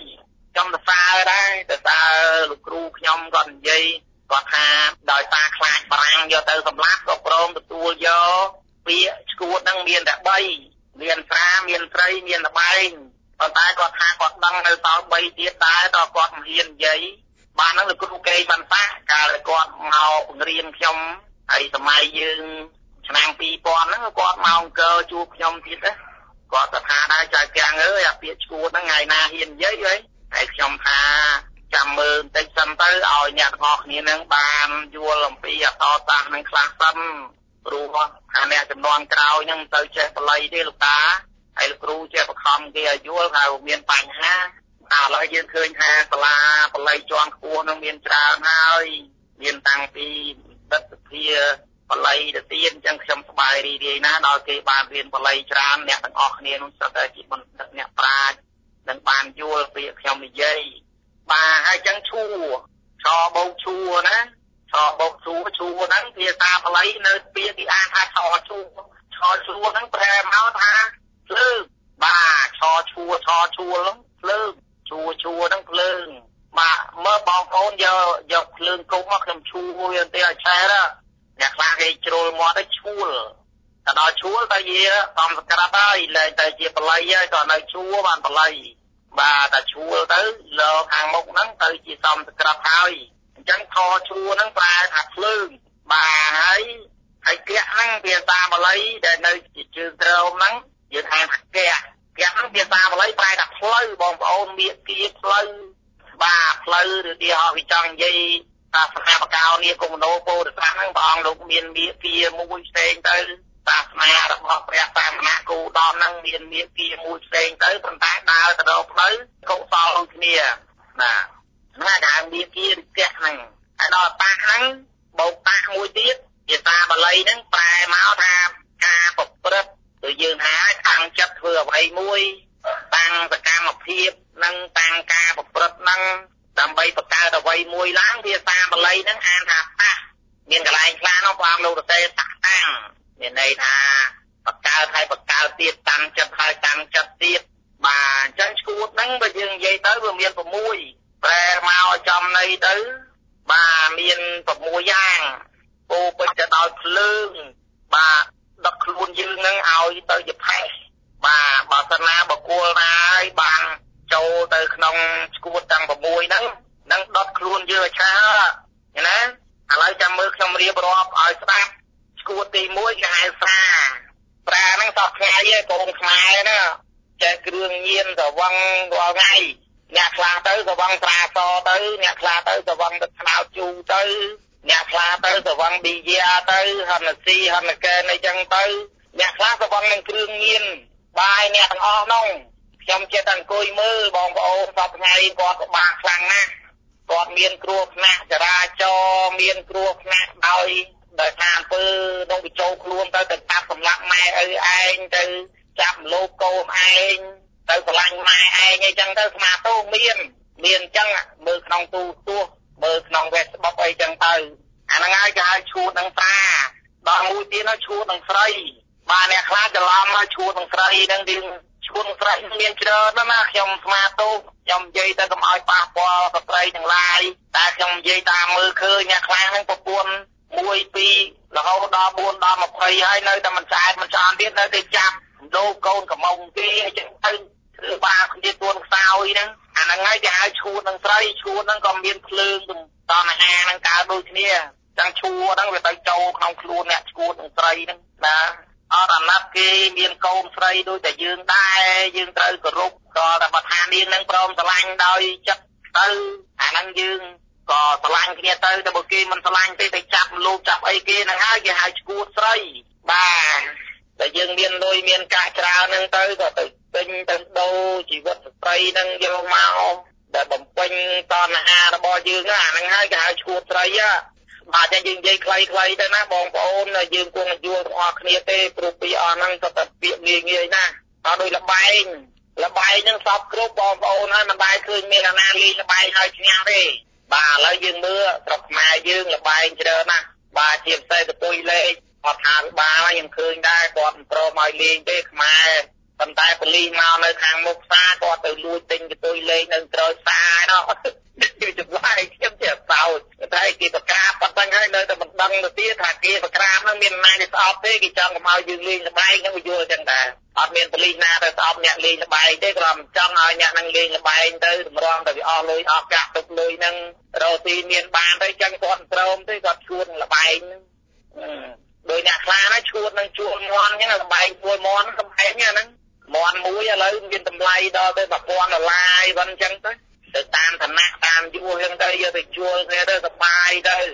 6ខ្ញុំសរសើរដែរសរសើរលោកគ្រូខ្ញុំគាត់និយាយគាត់ថាដោយសារខ្លាចបារាំងយកទៅសម្លាប់ក៏ព្រមទទួលយកពាក្យឈួតហ្នឹងមានតែ3មានស្រាមានត្រីមានលបែងប៉ុន្តែគាត់ថាគាត់ដឹងនៅសល់3ទៀតដែរតើគាត់មិនហ៊ាននិយាយបានហ្នឹងលោកគ្រូកេងបានសាកាលគាត់មកបង្រៀនខ្ញុំហើយសម័យយើងឆ្នាំពីរពាន់ហ្នឹងគាត់មកអង្គរជួបខ្ញុំទៀតណាគាត់ទៅថាដែរចៅកៀងអើយអាពាក្យឈួតហ្នឹងថ្ងៃណាហ៊ាននិយាយហីហើយខ្ញុំថាចាំមើលបន្តិចសិនទៅឲ្យអ្នកទាំងអស់នឹងខ្លះសិនព្រោះអាអ្នកចំនួនក្រោយហ្នឹងទៅចេះបល័យទេលោកតាហើយលោកគ្រូចេះបង្ខំគេឲ្យយល់ថាមានបញ្ហាឥឡូវយើងឃើញថាសាលាបល័យជាន់ខ្ពស់នឹងមានច្រើនហើយមានតាំងពីបិទវិទ្យាបល័យទៅទៀតអញ្ចឹងខ្ញុំសប្បាយរីករាយណាស់ដល់គេបានរៀនបល័យច្រើនអ្នកទាំងអស់គ្នានោះសុទ្ធតែជាបណ្ឌិតអ្នកប្រាជ្ញនឹងបានយល់ពីខ្ញុំនិយាយបាទហើយអញ្ចឹងឈួរឆបោកឈួរណាឆបោកឈួរឈួរហ្នឹងភាសាបល័យនៅពាក្យគេអានថាឆឈួរឆឈួរហ្នឹងប្រែមកថាភ្លើងបាទឆឈួរឆឈួរហ្នឹងភ្លើងឈួរឈួរហ្នឹងភ្លើងបាទមើលបងប្អូនយកយកភ្លើងគុំមកខ្ញុំឈួរវាទៅឲ្យឆែតអ្នកខ្លះគេជ្រុលមាត់ទៅឈួលតែដល់ឈួលទៅជាសំស្ក្រាប់ហើយលែងទៅជាបល័យហើយក៏នៅឈួរបានបល័យបាទតែឈួលទៅលើខាងមុខហ្នឹងទៅជាសំស្ក្រាប់ហើយអញ្ចឹងខឈួរហ្នឹងប្រែថាភ្លើងបាទហើយហើយគៈហ្នឹងភាសាបល័យដែលនៅជាជើងត្រោមហ្នឹងយើងហៅថាគៈគៈហ្នឹងភាសាបល័យប្រែថាផ្លូវបងប្អូនមាគាផ្លូវបាទផ្លូវឬទីហោគេចង់និយាយសាសនាបកោនេះគុំណូពោធិសត្វហ្នឹងព្រះអង្គលោកមានមាគាមួយផ្សេងទៅសាសនារបស់ព្រះសាសនាគូដំហ្នឹងមានមាគាមួយផ្សេងទៅប៉ុន្តែដើរទៅដល់ផ្លូវកុសលដូចគ្នាណាហ្នឹងគេហៅមាគាឬគៈហ្នឹងហើយដល់តាហ្នឹងបោកតាមួយទៀតភាសាបាលីហ្នឹងប្រែមកថាការប្រព្រឹត្តគឺយើងថាតាំងចិត្តធ្វើអ្វីមួយតាំងសកម្មភាពនិងតាំងការប្រព្រឹត្តហ្នឹងដើម្បីបង្កើតអ្វីមួយឡើងភាសាបាលីហ្នឹងអានថាតាមានកន្លែងខ្លះនោះព្រះអង្គលោកសរសេរតាតាំងមានន័យថាបង្កើតហើយបង្កើតទៀតតាំងចិត្តហើយតាំងចិត្តទៀតបាទអញ្ចឹងឈួតហ្នឹងបើយើងនិយាយទៅវាមាន៦ប្រែមកចំន័យទៅបាទមាន6យ៉ាងពោពេញទៅដោយភ្លើងបាទដឹកខ្លួនយើងហ្នឹងឲ្យទៅជាផេះបាទបើសិនណាបកគលណាហើយបានចូលទៅក្នុងឈួតទាំង6ហ្នឹងនឹងដុតខ្លួនយើងឲ្យឆាណាឥឡូវចាំមើលខ្ញុំរៀបរាប់ឲ្យស្ដាប់ឈួតទី1គេហៅសាប្រាហ្នឹងសោះថ្ងៃឯងកូនខ្មែរណាចេះគ្រឿងញៀនស្រវឹងរាល់ថ្ងៃអ្នកខ្លះទៅស្រវឹងស្រាសទៅអ្នកខ្លះទៅស្រវឹងទឹកខ្នោតជូរទៅអ្នកខ្លះទៅស្រវឹងប៊ីយ៉ាទៅហិនស៊ីហិនកែនអីចឹងទៅអ្នកខ្លះស្រវឹងនឹងគ្រឿងញៀនបាយអ្នកទាំងអស់នោះខ្ញុំចេះតែអង្គុយមើលបងប្អូនសពថ្ងៃគាត់ក៏បាក់ខ្លាំងណាស់គាត់មានគ្រោះថ្នាក់ចរាចរណ៍មានគ្រោះថ្នាក់ដោយដោយថាអំពើនឹងបញ្ចូលខ្លួនទៅទៅចាប់សម្លាប់ម៉ែឪឯងទៅចាប់លោកកូនឯងទៅឆ្លាញ់ម៉ែឯងអីចឹងទៅស្មាតោមានមានអញ្ចឹងមើលក្នុងទូរទស្សន៍មើលក្នុង Facebook អីចឹងទៅអាហ្នឹងហើយគេហៅឈួតនឹងតាដល់មួយទៀតនោះឈួតនឹងស្រីបាទអ្នកខ្លះច្រឡំមកឈួតនឹងស្រីហ្នឹងទីឈួតនឹងស្រីមានច្រើនណាស់ខ្ញុំស្មាតោខ្ញុំនិយាយទៅកុំឲ្យប៉ះពាល់ស្ត្រីទាំងឡាយតែខ្ញុំនិយាយតាមមើលឃើញអ្នកខ្លះហ្នឹងប្រពន្ធមួយពីររហូតដល់4ដល់20ហើយនៅតែមិនឆ្អែតមិនឆ្អន់ទៀតនៅតែចាប់លោកកូនកំមុំគេអញ្ចឹងទៅធ្វើបាបគ្នាទួនខ្សោយហ្នឹងអាហ្នឹងហើយគេហៅឈួតនឹងស្រីឈួតហ្នឹងក៏មានភ្លើងតណ្ហាហ្នឹងកើតដូចគ្នាចឹងឈួតហ្នឹងវាទៅចូលក្នុងខ្លួនអ្នកឈួតនឹងស្រីហ្នឹងណាអត់អាណត្តិគេមានកូនស្រីដូចតែយើងដែរយើងត្រូវគោរពក៏តែបើថានាងហ្នឹងព្រមស្រឡាញ់ដោយចិត្តទៅអាហ្នឹងយើងក៏ស្រឡាញ់គ្នាទៅតែបើគេមិនស្រឡាញ់ទេទៅចាប់លោកចាប់អីគេហ្នឹងហើយគេហៅឈួតស្រីបាទតែយើងមានលុយមានកាក់ច្រើនហ្នឹងទៅក៏ទៅទិញទៅដូរជីវិតស្ត្រីហ្នឹងយកមកដែលបំពេញតណ្ហារបស់យើងអាហ្នឹងហើយគេហៅឈួតស្រីបាទចឹងយើងនិយាយខ្លីៗទៅណាបងប្អូនយើងគង់យល់ទាំងអស់គ្នាទេព្រោះពីអស់ហ្នឹងក៏តែពាក្យងាយងាយណាអត់ដូចលបែងលបែងហ្នឹងសពគ្រប់បងប្អូនហើយមិនដែរឃើញមានអាណាលេងលបែងហើយឈ្នះទេបាទឥឡូវយើងមើលស្រុកខ្មែរយើងលបែងច្រើនណាស់បាទជាពិសេសទៅពុយលេខអត់ថាវិបាលខ្ញុំឃើញដែរគាត់មិនព្រមឲ្យលេងទេខ្មែរប៉ុន្តែប៉ូលីសមកនៅខាងមុខផ្សារគាត់ទៅលួចទិញកតុយលេងនៅក្រោយផ្សារនោះគឺចម្លែកខ្ញុំចេះសោចតែគេប្រកាសប៉ុណ្្នឹងហើយនៅតែមិនដឹងទៅទៀតថាគេប្រកាសហ្នឹងមានអំណាចស្អប់ទេគេចង់កុំឲ្យយើងលេងល្បែងហ្នឹងវាយល់ចឹងដែរអត់មានប៉ូលីសណាទៅស្អប់អ្នកលេងល្បែងទេគ្រាន់ចង់ឲ្យអ្នកហ្នឹងលេងល្បែងទៅតម្រាំតែវាអស់លុយអស់កាក់ទុកលុយហ្នឹងរកទីមានបានទៅចឹងគាត់ព្រមទេគាត់ឈួតល្បែងហ្នឹងដោយអ្នកខ្លះណាឈួតនឹងជួលមន់អញ្ចឹងល្បែងជួលមន់កំឯងហ្នឹងមន់មួយឥឡូវមានតម្លៃដល់ទៅone thousandដុល្លារអីហ្នឹងចឹងទៅទៅតាមឋានៈតាមយួរហ្នឹងទៅយកទៅជួលគ្នាទៅសប្បាយទៅ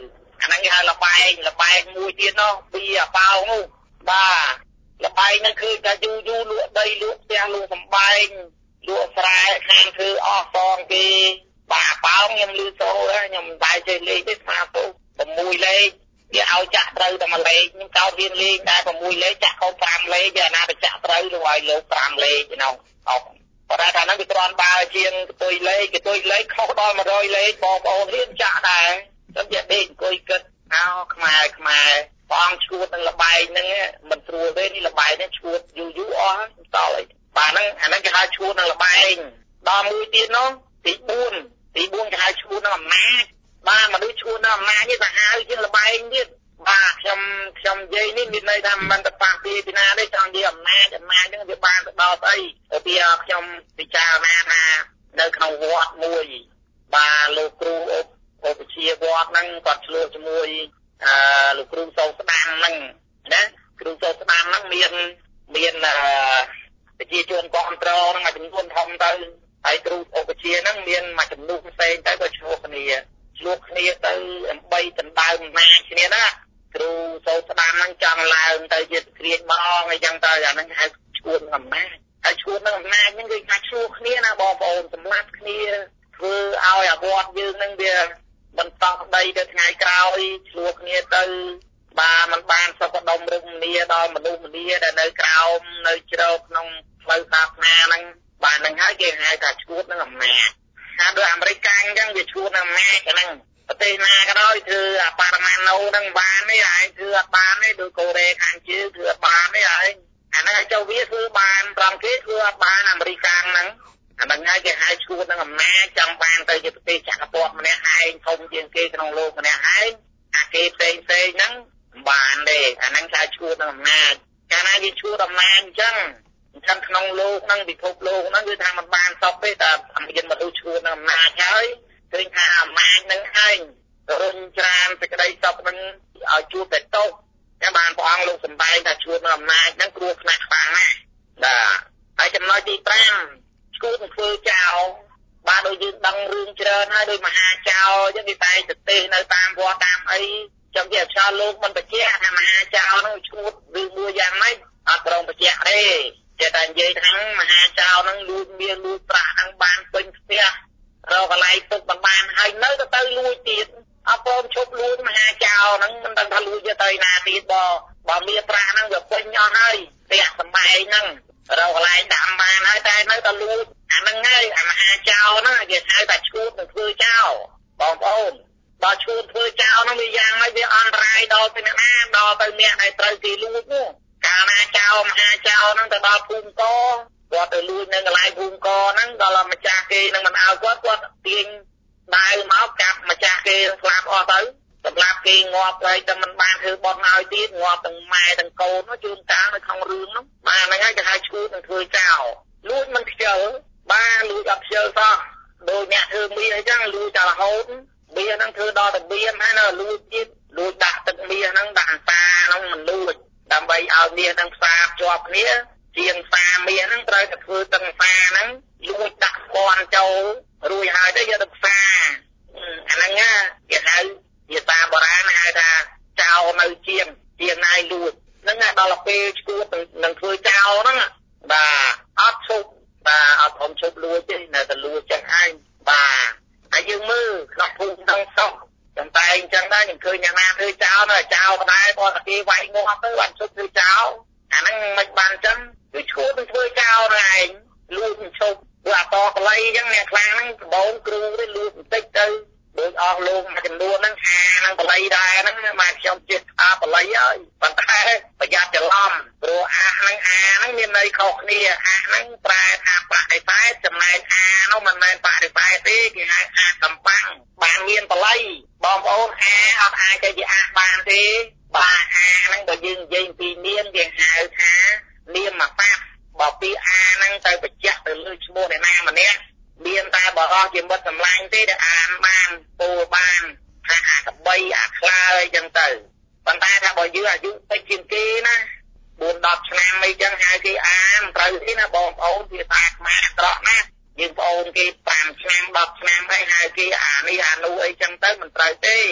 អាហ្នឹងគេហៅលបែងលបែងមួយទៀតនោះពីអាប៉ោងនោះបាទលបែងហ្នឹងគឺតែយូរយូរលក់ដីលក់ផ្ទះលក់សំបែងលក់ស្រែខាងធ្វើអស់សងគេបាទអាប៉ោងខ្ញុំលឺសូរខ្ញុំមិនដែរចេះលេខទេស្មាទៅ6លេខវាឲ្យចាក់ត្រូវតែមួយលេខខ្ញុំកោតរៀនលេខតែ6លេខចាក់កោត5លេខវាណាទៅចាក់ត្រូវទៅឲ្យលោក5លេខហ្នឹងអត់ប៉ុន្តែថាហ្នឹងវាគ្រាន់បើជាងកតុយលេខកតុយលេខខុសដល់100លេខបងប្អូនរៀនចាក់ដែរខ្ញុំចេះដេកអង្គុយគិតអោខ្មែរខ្មែរព្រះអង្គឈួតនឹងលបែងហ្នឹងមិនស្រួលទេនេះលបែងនេះឈួតយូរយូរអស់តល់អីបាទហ្នឹងអាហ្នឹងគេហៅឈួតនឹងលបែងដល់មួយទៀតនោះទី4ទី4គេហៅឈួតនឹងអំណាចបាទមនុស្សឈួតនឹងអំណាចនេះសាហាវជាងលបែងទៀតបាទខ្ញុំខ្ញុំនិយាយនេះមានន័យថាមិនទៅប៉ះពីពីណាទេចង់និយាយអំណាចអំណាចហ្នឹងវាបានទៅដល់ស្អីទៅពីខ្ញុំពិចារណាថានៅក្នុងវត្តមួយបាទលោកគ្រូឧបជាវត្តហ្នឹងគាត់ឆ្លោះជាមួយអឺលោកគ្រូសោស្ដាំហ្នឹងណាគ្រូសោស្ដាំហ្នឹងមានមានអឺប្រជាជនគ្រប់គ្រងហ្នឹងមួយចំនួនធំទៅហើយគ្រូឧបជាហ្នឹងមានមួយចំនួនផ្សេងទៅក៏ឆ្លោះគ្នាឆ្លោះគ្នាទៅដើម្បីដណ្ដើមអំណាចគ្នាណាគ្រូសោស្ដាំហ្នឹងចង់ឡើងទៅជាគ្រាចម្ដងអីចឹងទៅអាហ្នឹងហៅឈួតនឹងអំណាចហើយឈួតនឹងអំណាចហ្នឹងគឺថាឆ្លោះគ្នាណាបងប្អូនសម្លាប់គ្នាធ្វើឲ្យអាវត្តយើងហ្នឹងវាបន្តស្ដីទៅថ្ងៃក្រោយឆ្លោះគ្នាទៅបាទมันបានសុខដុមរមនាដល់មនុស្សម្នាដែលនៅក្រោមនៅជ្រៅក្នុងផ្លូវសាសនាហ្នឹងបាទហ្នឹងហើយគេហៅថាឈួតនឹងអំណាចថាដូចអាមេរិកអញ្ចឹងវាឈួតនឹងអំណាចហ្នឹងប្រទេសណាក៏ដោយគឺអាប៉ារ៉ាម៉ាណូហ្នឹងបានទេឯងគឺអត់បានទេដូចកូរ៉េខាងជើងគឺអត់បានទេឯងអាហ្នឹងឲ្យចូលវាគឺបានប្រងគេគឺអត់បានអាមេរិកហ្នឹងអាហ្នឹងហើយគេហៅឈួតនឹងអំណាចចង់បានទៅជាប្រទេសចក្រពត្តិម្នាក់ឯងធំជាងគេក្នុងโลកម្នាក់ឯងអាគេផ្សេងផ្សេងហ្នឹងមិនបានទេអាហ្នឹងគេឈួតនឹងអំណាចកាលណាវាឈួតអំណាចអញ្ចឹងអញ្ចឹងក្នុងโลកហ្នឹងពិភពโลกហ្នឹងគឺថាมันបានសពទេតែមានមនុស្សឈួតនឹងអំណាចហើយឃើញថាអំណាចហ្នឹងឯងរុញច្រានសេចក្តីសុខហ្នឹងឲ្យជួបតែតោតែបានព្រះអង្គលោកសម្ដែងថាឈួតនឹងអំណាចហ្នឹងគ្រោះថ្នាក់ខ្លាំងណាស់បាទហើយចំណុចទី5ឈួតនឹងធ្វើចោលបាទដូចយើងដឹងរឿងច្រើនហើយដោយមហាចោលអញ្ចឹងគេតែទៅទេសនៅតាមវត្តតាមអីចាំជាឆ្លលោកមិនបញ្ជាក់ថាមហាចោលហ្នឹងឈួតឬមួយយ៉ាងម៉េចអត់ប្រងបញ្ជាក់ទេចេះតែនិយាយថាមហាចោលហ្នឹងលួចមានលួចប្រាក់ហ្នឹងបានពេញផ្ទះរកកន្លែងទុកមិនបានហើយនៅទៅទៅលួចទៀតអត់ព្រមឈប់លួចមហាចោលហ្នឹងមិនដឹងថាលួចទៅណាទៀតបើបើមានប្រាក់ហ្នឹងវាពេញអស់ហើយផ្ទះសម្បែងហ្នឹងរកកន្លែងដាំបានហើយតែនៅតែលួចអាហ្នឹងហើយអាមហាចោលហ្នឹងគេហៅថាឈួតនឹងធ្វើចោលបងប្អូនបើឈួតធ្វើចោលហ្នឹងវាយ៉ាងម៉េចវាអន្តរាយដល់ទៅអ្នកណាដល់ទៅអ្នកដែលត្រូវគេលួចនោះកាលណាចោលមហាចោលហ្នឹងទៅដល់ភូមិកគាត់ទៅលួចនៅកន្លែងភូមិកហ្នឹងដល់ម្ចាស់គេនឹងមិនឲ្យគាត់គាត់ទាញដាវមកកាប់ម្ចាស់គេស្លាប់អស់ទៅសម្រាប់គេងាប់ហើយតែមិនបានធ្វើបន់ឲ្យទៀតងាប់ទាំងម៉ែទាំងកូននោះជួនកាលនៅក្នុងរឿងនោះបាទហ្នឹងហើយគេហៅឈួតនឹងធ្វើចោលលួចមិនខ្ជិលបាទលួចអត់ខ្ជិលសោះដូចអ្នកធ្វើមាសអញ្ចឹងលួចតែរហូតមាសហ្នឹងធ្វើដល់តែបៀមហើយនៅលួចទៀតលួចដាក់ទឹកមាសហ្នឹងដាក់អន្តាហ្នឹងមិនលួចដើម្បីឲ្យមាសហ្នឹងផ្សារជាប់គ្នាជាងសាមាសហ្នឹងត្រូវតែធ្វើទឹកសាហ្នឹងលួចដាក់ស្ពាន់ចូលរួចហើយទៅយកទៅផ្សារអាហ្នឹងគេហៅភាសាបុរាណហៅថាចោលនៅជាងជាងណៃលួចហ្នឹងដល់ពេលឈួតនឹងធ្វើចោលហ្នឹងបាទអត់ឈប់បាទអត់ធំឈប់លួចទេនៅតែលួចចឹងឯងបាទហើយយើងមើលក្នុងភូមិក្នុងស្រុកតែតែអញ្ចឹងដែរខ្ញុំឃើញអ្នកណាធ្វើចោលនៅចោលក៏ដែរគាត់តែគេវាយងាប់ទៅបានឈប់ធ្វើចោលអាហ្នឹងមិនបានអញ្ចឹងគឺឈួតនឹងធ្វើចោលឯងលួចមិនឈប់ព្រោះអតបល័យអញ្ចឹងអ្នកខ្លាំងហ្នឹងដំបូងគ្រូទៅលួចបន្តិចទៅដូចអស់លោកមួយចំនួនហ្នឹងអាហ្នឹងបល័យដែរហ្នឹងមកខ្ញុំជិះថាបល័យហើយប៉ុន្តែប្រយ័ត្នច្រឡំព្រោះអាហ្នឹងអាហ្នឹងមានន័យខុសគ្នាអាហ្នឹងប្រែថាបដិសេធចំណែកអានោះមិនមែនបដិសេធទេគេហៅអាកំបាំងបានមានបល័យបងប្អូនអាអត់អាចទៅជាអាបានទេបាទអាហ្នឹងបើយើងនិយាយពីនាមគេហៅថានាមបាត់បើពីអាហ្នឹងទៅបញ្ជាក់ទៅលើឈ្មោះអ្នកណាម្នាក់មានតែបរោះជាមិត្តសម្លាញ់ទេដែលអានបានពោលបានថាអាកបីអាខ្លាអីចឹងទៅប៉ុន្តែថាបើយើងអាយុតិចជាងគេណា4 10ឆ្នាំអីចឹងហៅគេអានត្រូវទេណាបងប្អូនវាថាខ្មែរអាក្រក់ណាស់យើងប្អូនគេ5ឆ្នាំ10ឆ្នាំហើយហៅគេអានេះអានោះអីចឹងទៅមិនត្រូវទេ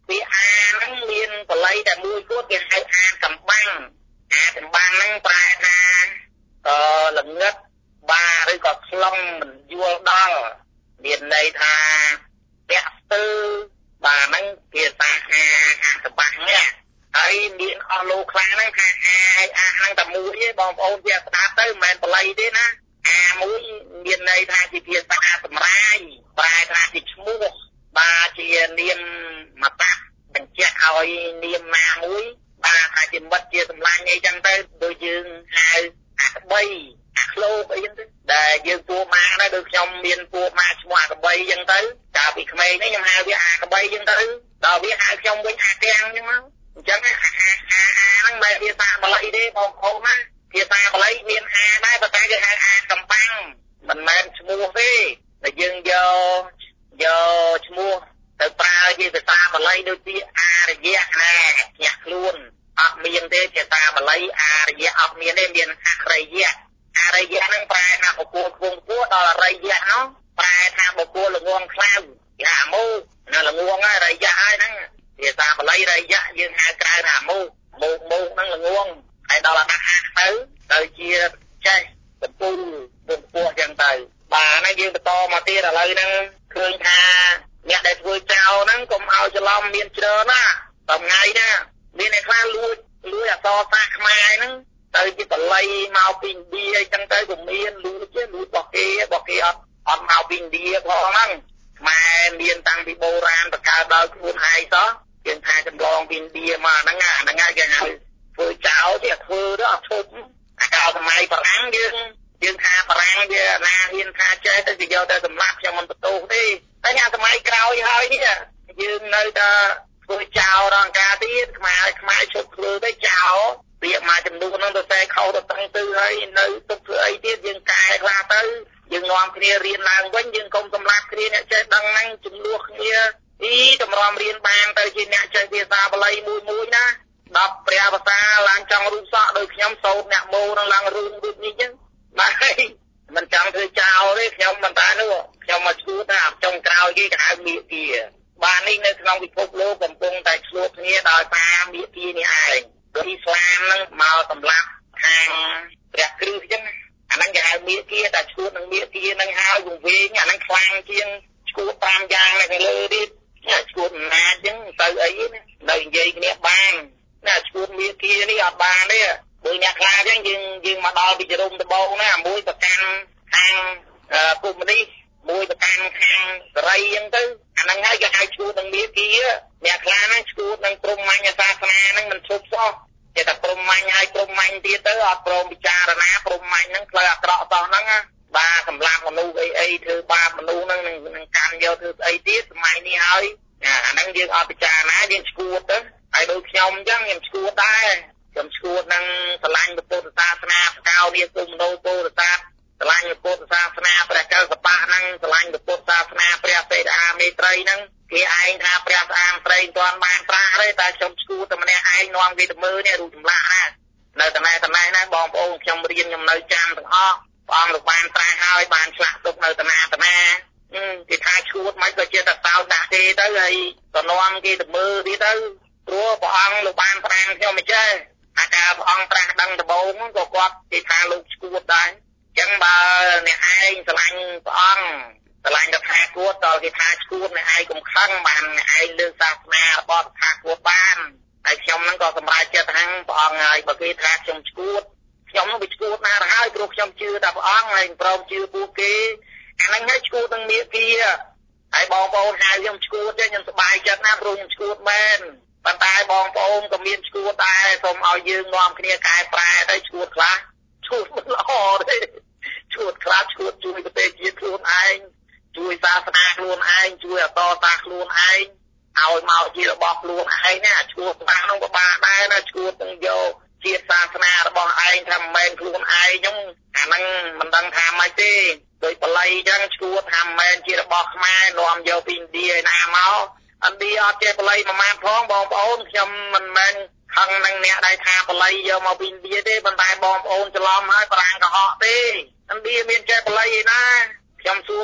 ពីអាហ្នឹងមានបល័យតែមួយគួតគេហៅអាកំបាំងអាកំបាំងហ្នឹងប្រែថាអឺល្ងឹតបាទឬក៏ខ្លងមិនយល់ដល់មានន័យថាពាក់ស្ទើបាទហ្នឹងភាសាអាអាកំបាំងនេះហើយមានអស់លោកខ្លាំងហ្នឹងថាអាអាហ្នឹងតែមួយទេបងប្អូនវាស្ដាប់ទៅមិនមែនបល័យទេណាអាមួយមានន័យថាជាភាសាសម្រាយប្រែថាជាឈ្មោះបាទជានាមមកតាបញ្ជាក់ឲ្យនាមណាមួយបាទថាជាមិត្តជាសម្លាញ់អីចឹងទៅដូចយើងហៅអាក្បីអាឃ្លោកអីចឹងទៅដែលយើងពូម៉ាដែរដូចខ្ញុំមានពូម៉ាឈ្មោះអាក្បីចឹងទៅកាលពីក្មេងនេះខ្ញុំហៅវាអាក្បីចឹងទៅដល់វាហៅខ្ញុំវិញអាទាំងចឹងមកអញ្ចឹងអាអាហ្នឹងមិនភាសាបាលីទេបងប្អូនណាភាសាបាលីមានអាដែរប៉ុន្តែគេហៅអាកំបាំងមិនមែនឈ្មោះទេតែយើងយកយកឈ្មោះទៅប្រើជាភាសាបាលីដូចជាអារយៈណែញាក់ខ្លួនអត់មានទេភាសាបាលីអារយៈអត់មានទេមានអរិយៈអរិយៈហ្នឹងប្រែថាបុគ្គលខ្ពងខ្ពស់ដល់អរិយៈនោះប្រែថាបុគ្គលល្ងងខ្លៅគេអាមោណាល្ងងហើយរិយៈហើយហ្នឹងភាសាបាលីរិយៈយើងហៅក្រៅថាមោមោមោហ្នឹងល្ងងហើយដល់ដាក់អាទៅទៅជាចេះកំពូលពុះពោះចឹងទៅបាទហ្នឹងយើងបន្តមកទៀតឥឡូវហ្នឹងឃើញថាអ្នកដែលធ្វើចោលហ្នឹងកុំឲ្យច្រឡំមានច្រើនណាតំថ្ងៃណាមានអ្នកខ្លះលួចលួចអក្សរសាស្ត្រខ្មែរហ្នឹងទៅជាបល័យមកពីឥណ្ឌាអីចឹងទៅក៏មានលួចជាលួចរបស់គេរបស់គេអត់អត់មកពីឥណ្ឌាផងហ្នឹងខ្មែរមានតាំងពីបុរាណបកើតដល់ខ្លួនឯងសោះគេថាចម្លងពីឥណ្ឌាមកហ្នឹងហ្នឹងហើយគេហៅធ្វើចោលទេធ្វើទៅអត់ឈប់អាកាលសម័យបារាំងយើងយើងថាបារាំងវាណាហ៊ានថាចេះទៅគេយកទៅសម្លាប់ខ្ញុំមិនបន្ទោសទេតែអាសម័យក្រោយហើយនេះយើងនៅតែធ្វើចោលរងការទៀតខ្មែរខ្មែរឈប់ធ្វើទៅចោលពាក្យមួយចំនួនហ្នឹងទៅតែខុសទៅតាំងទៅហើយនៅទុកធ្វើអីទៀតយើងកែខ្លះទៅយើងនាំគ្នារៀនឡើងវិញយើងកុំសម្លាប់គ្នាអ្នកចេះដឹងហ្នឹងជំនួសគ្នាអីតម្រាំរៀនបានទៅជាអ្នកចេះភាសាបាលីមួយមួយណាដល់ព្រះភាសាឡើងចង់រូបសក់ដោយខ្ញុំសូត្រអ្នកម៉ូនឹងឡើងរូបដូចនេះចឹងបាទមិនចង់ធ្វើចោលទេខ្ញុំមិនតានោះខ្ញុំមកឈួតថាចុងក្រោយគេគេហៅមេគាបាទនេះនៅក្នុងពិភពលោកកំពុងតែឆ្លួតគ្នាដោយសារមេគានេះឯងដូចអ៊ីស្លាមហ្នឹងមកសម្លាប់ខាងព្រះគ្រឹះចឹងអាហ្នឹងគេហៅមេគាតែឈួតនឹងមេគាហ្នឹងហើយវង្វេងអាហ្នឹងខ្លាំងជាងឈួតតាមយ៉ាងនៅខាងលើទៀតឈួតអំណាចចឹងទៅអីណានៅនិយាយគ្នាបានណាឈួតមេគានេះអត់បានទេដោយអ្នកខ្លះចឹងយើងយើងមកដល់ពីជ្រុំដំបងណាមួយប្រកាន់ខាងកុម្មុយនីសមួយប្រកាន់ខាងសេរីចឹងទៅអាហ្នឹងហើយគេហៅឈួតនឹងមេគាអ្នកខ្លះហ្នឹងឈួតនឹងព្រហ្មញ្ញសាសនាហ្នឹងមិនឈប់សោះចេះតែព្រហ្មញ្ញហើយព្រហ្មញ្ញទៀតទៅអត់ព្រមពិចារណាព្រហ្មញ្ញហ្នឹងផ្លូវអាក្រក់សោះហ្នឹងបាទសម្រាប់មនុស្សអីអីធ្វើបាបមនុស្សហ្នឹងនឹងកាន់យកធ្វើស្អីទៀតសម័យនេះហើយអាហ្នឹងយើងអត់ពិចារណាយើងឈួតទៅហើយដូចខ្ញុំអញ្ចឹងខ្ញុំឈួតដែរខ្ញុំឈួតនឹងស្រឡាញ់ពុទ្ធសាសនាបកោនេះគុំនោពោធិសាសស្រឡាញ់ពុទ្ធសាសនាព្រះកលសបៈហ្នឹងស្រឡាញ់ពុទ្ធសាសនាព្រះសេដ្ឋាមេត្រីហ្នឹងគេឯងថាព្រះស្អាមត្រីមិនទាន់បានប្រាស់ទេតែខ្ញុំឈួតតែម្នាក់ឯងនាំគេទៅមើលនេះរូបចម្លាក់ណានៅតែណែតែណែណាបងប្អូនខ្ញុំរៀនខ្ញុំនៅចាំទាំងអស់ព្រះអង្គលោកបានប្រាស់ហើយបានឆ្លាក់ទុកនៅតាណាតាណាគេថាឈួតមិនក៏ជាតែសោតដាក់គេទៅហើយក៏នាំគេទៅមើលទៀតទៅព្រោះព្រះអង្គលោកបានប្រាំខ្ញុំមិនចេះអាការព្រះអង្គប្រាស់ដឹងដំបូងក៏គាត់គេថាលោកឈួតដែរអញ្ចឹងបើអ្នកឯងស្រឡាញ់ព្រះអង្គស្រឡាញ់តថាគតដល់គេថាឈួតអ្នកឯងកុំខឹងបានអ្នកឯងលើកសាសនារបស់តថាគតបានហើយខ្ញុំហ្នឹងក៏សម្រេចចិត្តថាព្រះអង្គហើយបើគេថាខ្ញុំឈួតខ្ញុំនឹងវាឈួតណាស់ទៅហើយព្រោះខ្ញុំជឿតែព្រះអង្គហើយព្រមជឿពួកគេអាហ្នឹងហើយឈួតនឹងមេគាហើយបងប្អូនហៅខ្ញុំឈួតទេខ្ញុំសប្បាយចិត្តណាស់ព្រោះខ្ញុំឈួតមែនប៉ុន្តែបងប្អូនក៏មានឈួតដែរសូមឲ្យយើងនាំគ្នាកែប្រែទៅឈួតខ្លះឈួតមិនល្អទេឈួតខ្លះឈួតជួយប្រទេសជាតិខ្លួនឯងជួយសាសនាខ្លួនឯងជួយអតតាខ្លួនឯងឲ្យមកជារបស់ខ្លួនឯងណាឈួតខ្លះនោះក៏បានដែរណាឈួតនឹងយកជាតិសាសនារបស់ឯងថាមិនមែនខ្លួនឯងហ្នឹងអាហ្នឹងមិនដឹងថាម៉េចទេដោយបល័យអញ្ចឹងឈួតថាមិនមែនជារបស់ខ្មែរនាំយកពីឥណ្ឌាឯណាមកឥណ្ឌាអត់ចេះបល័យមួយម៉ានផងបងប្អូនខ្ញុំមិនមែនខឹងនឹងអ្នកដែលថាបល័យយកមកពីឥណ្ឌាទេប៉ុន្តែបងប្អូនច្រឡំហើយបារាំងកុហកទេឥណ្ឌាមានចេះបល័យឯណាខ្ញុំសួរ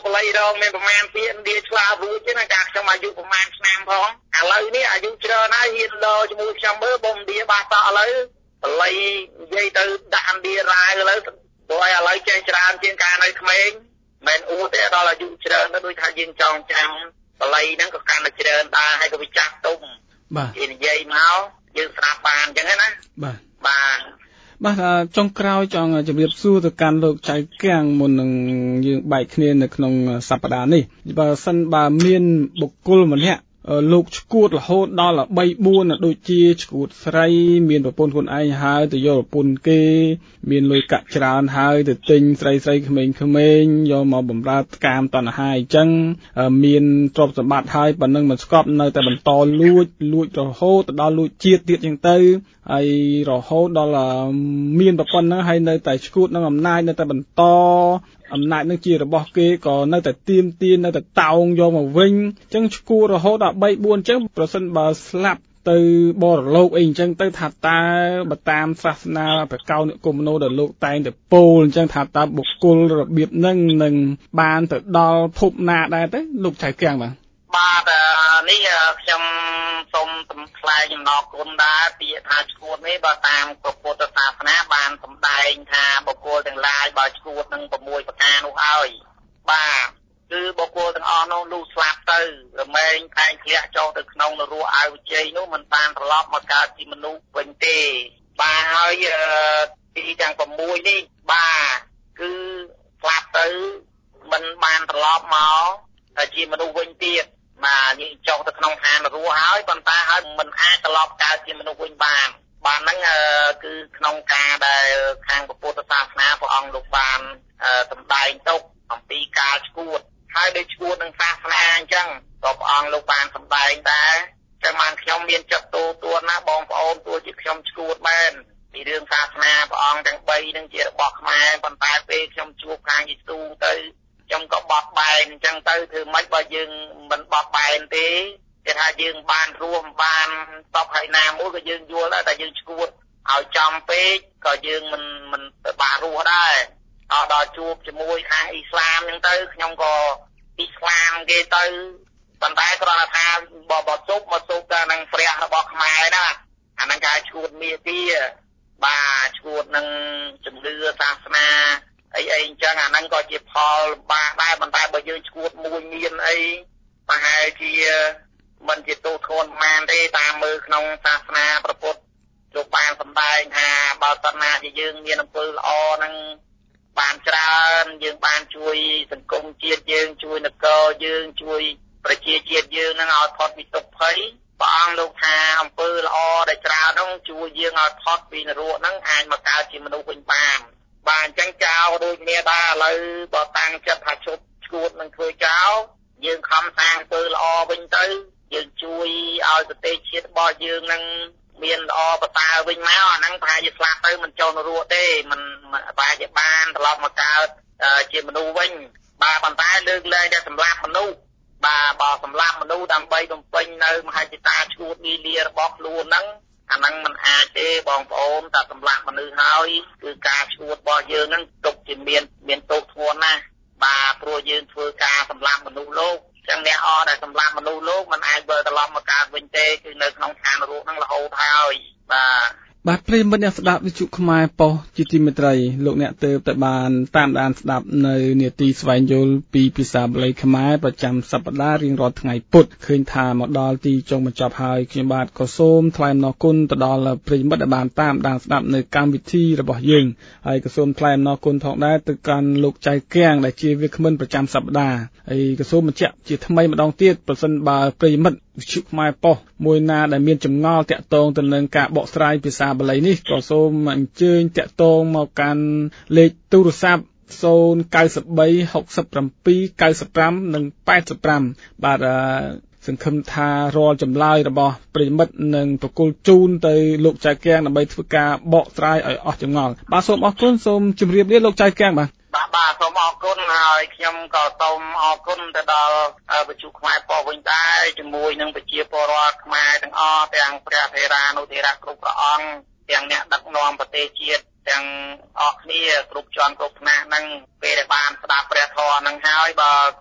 បល័យរងមានប្រមាណពីឥណ្ឌាឆ្លាវរួចទេណាចាខ្ញុំអាយុប្រមាណឆ្នាំផងឥឡូវនេះអាយុច្រើនហើយហ៊ានលោជាមួយខ្ញុំមើលបងឥណ្ឌាបាសក់ឥឡូវបល័យនិយាយទៅដាក់ឥណ្ឌារាយឥឡូវព្រោះឲ្យឥឡូវចេះច្រើនជាងការនៅក្មេងមិនអួតទេដល់អាយុច្រើនទៅដូចថាយើងចង់ចាំបល័យហ្នឹងក៏កាន់តែច្រើនដែរហើយក៏វាចាស់ទុំបាទគេនិយាយមកយើងស្ដាប់បានអញ្ចឹងណាបាទបាទបាទចុងក្រោយចង់ជម្រាបសួរទៅកាន់លោកចៅគាំងមុននឹងយើងបែកគ្នានៅក្នុងសប្តាហ៍នេះបើសិនបើមានបុគ្គលម្នាក់លោកឈួតរហូតដល់ 3 4ដូចជាឈួតស្រីមានប្រពន្ធខ្លួនឯងហើយទៅយកប្រពន្ធគេមានលុយកាក់ច្រើនហើយទៅទិញស្រីស្រីក្មេងក្មេងយកមកបម្រើកាមតណ្ហាអញ្ចឹងមានទ្រព្យសម្បត្តិហើយប៉ុណ្ណឹងមិនស្កប់នៅតែបន្តលួចលួចរហូតដល់លួចជាតិទៀតអញ្ចឹងទៅហើយរហូតដល់មានប្រពន្ធហ្នឹងហើយនៅតែឈួតនឹងអំណាចនៅតែបន្តអំណាចនឹងជារបស់គេក៏នៅតែទៀមទាននៅតែតោងយកមកវិញអញ្ចឹងឈួតរហូតដល់ 3 4អញ្ចឹងប្រសិនបើស្លាប់ទៅបរលោកអីអញ្ចឹងទៅថាតើបើតាមសាសនាព្រះកៅនិកុមនោដែលលោកតែងតែពោលអញ្ចឹងថាតើបុគ្គលរបៀបហ្នឹងនឹងបានទៅដល់ភពណាដែរទេលោកចៅគាំងបាទបាទនេះខ្ញុំសូមថ្លែងអំណរគុណដែរពាក្យថាឈួតនេះបើតាមពុទ្ធសាសនាបានសម្ដែងថាបុគ្គលទាំងឡាយបើឈួតនឹង6ប្រការនោះហើយបាទគឺបុគ្គលទាំងអស់នោះលុះស្លាប់ទៅរមែងតែងធ្លាក់ចុះទៅក្នុងនរកអវិជ័យនោះមិនបានត្រឡប់មកកើតជាមនុស្សវិញទេបាទហើយទីទាំង6នេះបាទគឺស្លាប់ទៅមិនបានត្រឡប់មកជាមនុស្សវិញទៀតបាទយើងចុះទៅក្នុងឋាននរកហើយប៉ុន្តែហើយមិនអាចត្រឡប់កើតជាមនុស្សវិញបានបាទហ្នឹងគឺក្នុងការដែលខាងពុទ្ធសាសនាព្រះអង្គលោកបានសម្ដែងទុកអំពីការឈួតហើយដូចឈួតនឹងសាសនាអញ្ចឹងក៏ព្រះអង្គលោកបានសម្ដែងដែរចឹងបានខ្ញុំមានចិត្តទូទួនណាបងប្អូនទោះជាខ្ញុំឈួតមែនពីរឿងសាសនាព្រះអង្គទាំង3នឹងជារបស់ខ្មែរប៉ុន្តែពេលខ្ញុំជួបខាងយេស៊ូវទៅខ្ញុំក៏បត់បែនអញ្ចឹងទៅធ្វើម៉េចបើយើងមិនបត់បែនទេគេថាយើងបានរួមបានតបហើយណាមួយក៏យើងយល់ដែរតែយើងឈួតឲ្យចំពេកក៏យើងមិនមិនបានរស់ដែរដល់ដល់ជួបជាមួយខាងអ៊ីស្លាមអញ្ចឹងទៅខ្ញុំក៏អ៊ីស្លាមគេទៅប៉ុន្តែគ្រាន់តែថាបើបើជប់មកជប់ទៅនឹងព្រះរបស់ខ្មែរណាអាហ្នឹងគេឈួតមាទាបាទឈួតនឹងជំនឿសាសនាអីអីអញ្ចឹងអាហ្នឹងក៏ជាផលលំបាកដែរប៉ុន្តែបើយើងឈួតមួយមានអីប្រហែលជាមិនជាទោសធ្ងន់ប៉ុន្មានទេតាមមើលក្នុងសាសនាព្រះពុទ្ធលោកបានសម្ដែងថាបើសិនណាជាយើងមានអំពើល្អហ្នឹងបានច្រើនយើងបានជួយសង្គមជាតិយើងជួយនគរយើងជួយប្រជាជាតិយើងហ្នឹងឲ្យផុតពីទុក្ខភ័យព្រះអង្គលោកថាអំពើល្អដែលច្រើនហ្នឹងជួយយើងឲ្យផុតពីនរកហ្នឹងអាចមកកើតជាមនុស្សវិញបានបាទអញ្ចឹងចោលដូចគ្នាដែរឥឡូវបើតាំងចិត្តថាជប់ឈួតនឹងធ្វើចោលយើងខំសាងអំពើល្អវិញទៅយើងជួយឲ្យប្រទេសជាតិរបស់យើងនឹងមានល្អប្រសើរវិញមកអាហ្នឹងប្រហែលជាស្លាប់ទៅមិនចុះនរកទេមិនប្រហែលជាបានត្រឡប់មកកើតជាមនុស្សវិញបាទប៉ុន្តែលើកលែងតែសម្លាប់មនុស្សបាទបើសម្លាប់មនុស្សដើម្បីបំពេញនៅមហិច្ឆតាឈួតលីលារបស់ខ្លួនហ្នឹងអាហ្នឹងមិនអាចទេបងប្អូនតែសម្លាប់មនុស្សហើយគឺការឈួតរបស់យើងហ្នឹងទុកជាមានមានទោសធ្ងន់ណាស់បាទព្រោះយើងធ្វើការសម្លាប់មនុស្សលោកចឹងអ្នកអរដែលសម្លាប់មនុស្សលោកមិនអាចវិលត្រឡប់មកកើតវិញទេគឺនៅក្នុងឋាននរកហ្នឹងរហូតហើយបាទបាទប្រិយមិត្តអ្នកស្ដាប់វិទ្យុខ្មែរប៉ុស្តិ៍ជាទីមេត្រីលោកអ្នកទើបតែបានតាមដានស្ដាប់នៅនាទីស្វែងយល់ពីភាសាបាលីខ្មែរប្រចាំសប្ដាហ៍រៀងរាល់ថ្ងៃពុធឃើញថាមកដល់ទីចុងបញ្ចប់ហើយខ្ញុំបាទក៏សូមថ្លែងអំណរគុណទៅដល់ប្រិយមិត្តដែលបានតាមដានស្ដាប់នៅកម្មវិធីរបស់យើងហើយក៏សូមថ្លែងអំណរគុណផងដែរទៅកាន់លោកចៅគាំងដែលជាវាគ្មិនប្រចាំសប្ដាហ៍ហើយក៏សូមបញ្ជាក់ជាថ្មីម្ដងទៀតប្រសិនបើប្រិយមិត្តវិទ្យុខ្មែរប៉ុស្តិ៍មួយណាដែលមានចម្ងល់តាក់ទងទៅនឹងការបកស្រាយភាសាបាលីនេះក៏សូមអញ្ជើញតាក់ទងមកកាន់លេខទូរស័ព្ទศูนย์ เก้า สาม หก เจ็ด เก้า ห้า និង แปด ห้าបាទសង្ឃឹមថារាល់ចម្លើយរបស់ប្រិយមិត្តនឹងប្រគល់ជូនទៅលោកចៅគាំងដើម្បីធ្វើការបកស្រាយឲ្យអស់ចម្ងល់បាទសូមអរគុណសូមជម្រាបលាលោកចៅគាំងបាទបាទបាទសូមអរគុណហើយខ្ញុំក៏សូមអរគុណទៅដល់វិទ្យុខ្មែរប៉ុស្តិ៍វិញដែរជាមួយនឹងប្រជាពលរដ្ឋខ្មែរទាំងអស់ទាំងព្រះថេរានុថេរៈគ្រប់ព្រះអង្គទាំងអ្នកដឹកនាំប្រទេសជាតិទាំងអស់គ្នាគ្រប់ជាន់គ្រប់ថ្នាក់ហ្នឹងពេលដែលបានស្ដាប់ព្រះធម៌ហ្នឹងហើយបើ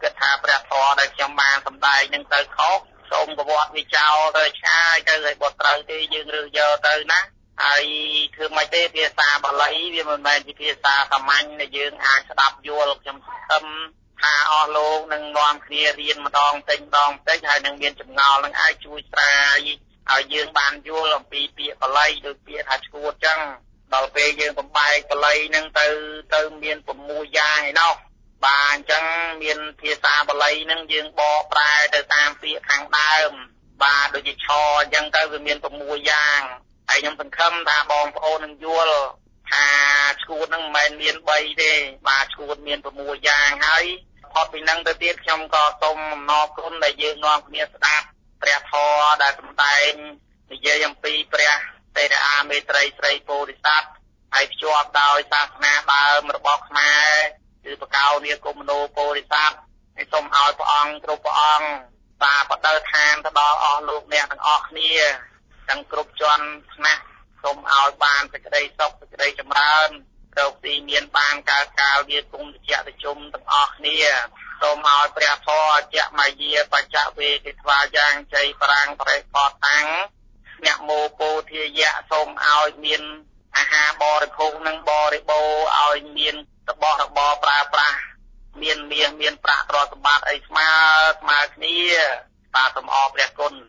ដែលខ្ញុំបានសម្ដែងនឹងទៅខុសសូមប្រវត្តិវាចោលទៅឆ្ងាយទៅឲ្យបត់ត្រូវទេយើងរើសយកទៅណាហើយធ្វើមិនទេភាសាបាលីវាមិនមែនជាភាសាសាមញ្ញដែលយើងអាចស្ដាប់យល់ខ្ញុំសង្ឃឹមថាអស់លោកនឹងនាំគ្នារៀនម្ដងតិចម្ដងតិចហើយនឹងមានចម្ងល់នឹងអាចជួយស្រាយឲ្យយើងបានយល់អំពីពាក្យបាលីដូចពាក្យថាឈួតចឹងដល់ពេលយើងបំបែកបាលីនឹងទៅទៅមាន៦យ៉ាងឯណោះបាទអញ្ចឹងមានភាសាបាលីនឹងយើងបកប្រែទៅតាមពាក្យខាងដើមបាទដូចជាឆអញ្ចឹងទៅវាមាន6យ៉ាងហើយខ្ញុំសង្ឃឹមថាបងប្អូននឹងយល់ថាឈួតនឹងមិនមែនមាន3ទេបាទឈួតមាន6យ៉ាងហើយផុតពីនឹងទៅទៀតខ្ញុំក៏សូមអំណរគុណដែលយើងនាំគ្នាស្ដាប់ព្រះធម៌ដែលសម្ដែងនិយាយអំពីព្រះទេរអាមេត្រីស្រីពោធិសត្វហើយភ្ជាប់ដោយសាសនាដើមរបស់ខ្មែរគឺបកោនីកុមនោពោធិសត្វហើយសូមឲ្យព្រះអង្គគ្រប់ព្រះអង្គបាទបដិឋានទៅដល់អស់លោកអ្នកទាំងអស់គ្នាទាំងគ្រប់ជាន់ថ្នាក់សូមឲ្យបានសេចក្តីសុខសេចក្តីចម្រើនរកទីមានបានកើតកាលវាគង់ជាតិជុំទាំងអស់គ្នាសូមឲ្យព្រះធម៌អច្ចមយាបច្ចវេទិថ្វាយ៉ាងជ័យប្រាំងប្រេតផតាំងអ្នកមោពោធាយៈសូមឲ្យមានអាហារបរិភោគនិងបរិបូរឲ្យមានរបស់របរប្រើប្រាស់មានមាសមានប្រាក់ទ្រព្យសម្បត្តិអីស្មើស្មើគ្នាបាទសូមអរព្រះគុណ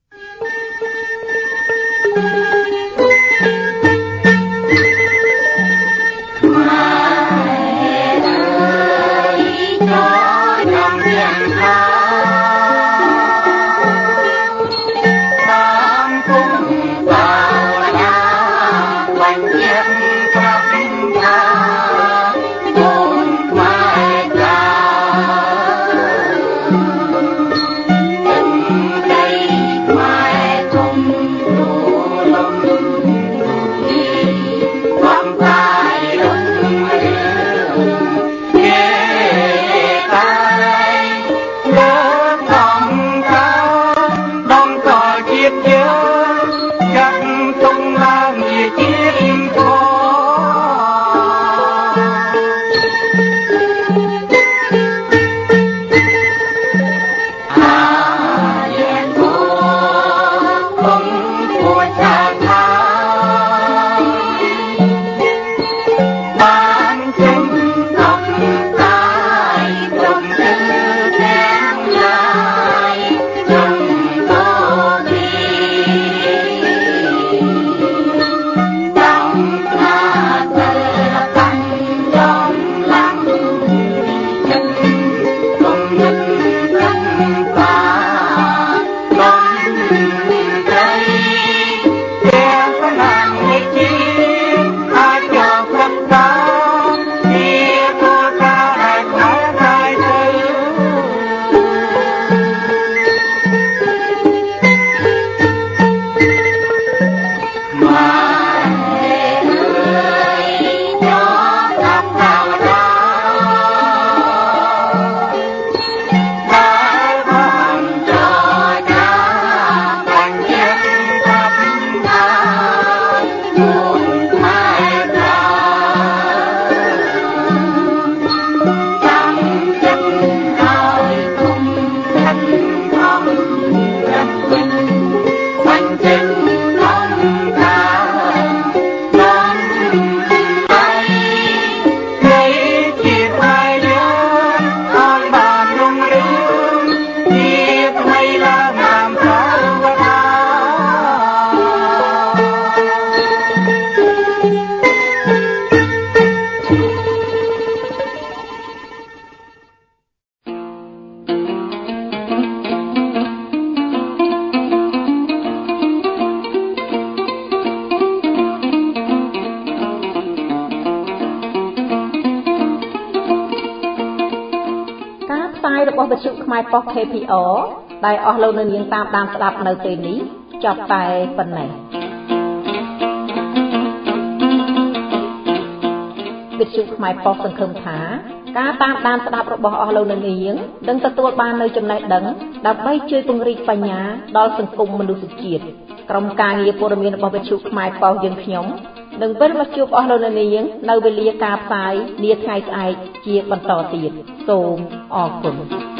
របស់វិទ្យុខ្មែរប៉ុស ខេ ភី អរ ដែលអស់លោកនៅនាងតាមដានស្ដាប់នៅពេលនេះចប់តែប៉ុណ្ណេះវិទ្យុខ្មែរប៉ុសសង្ឃឹមថាការតាមដានស្ដាប់របស់អស់លោកនៅនាងនឹងទទួលបាននូវចំណេះដឹងដើម្បីជួយពង្រីកបញ្ញាដល់សង្គមមនុស្សជាតិក្រុមការងារព័ត៌មានរបស់វិទ្យុខ្មែរប៉ុសយើងខ្ញុំនឹងវិលមកជួបអស់លោកនៅនាងនៅវេលាការផ្សាយនាថ្ងៃស្អែកជាបន្តទៀតសូមអរគុណ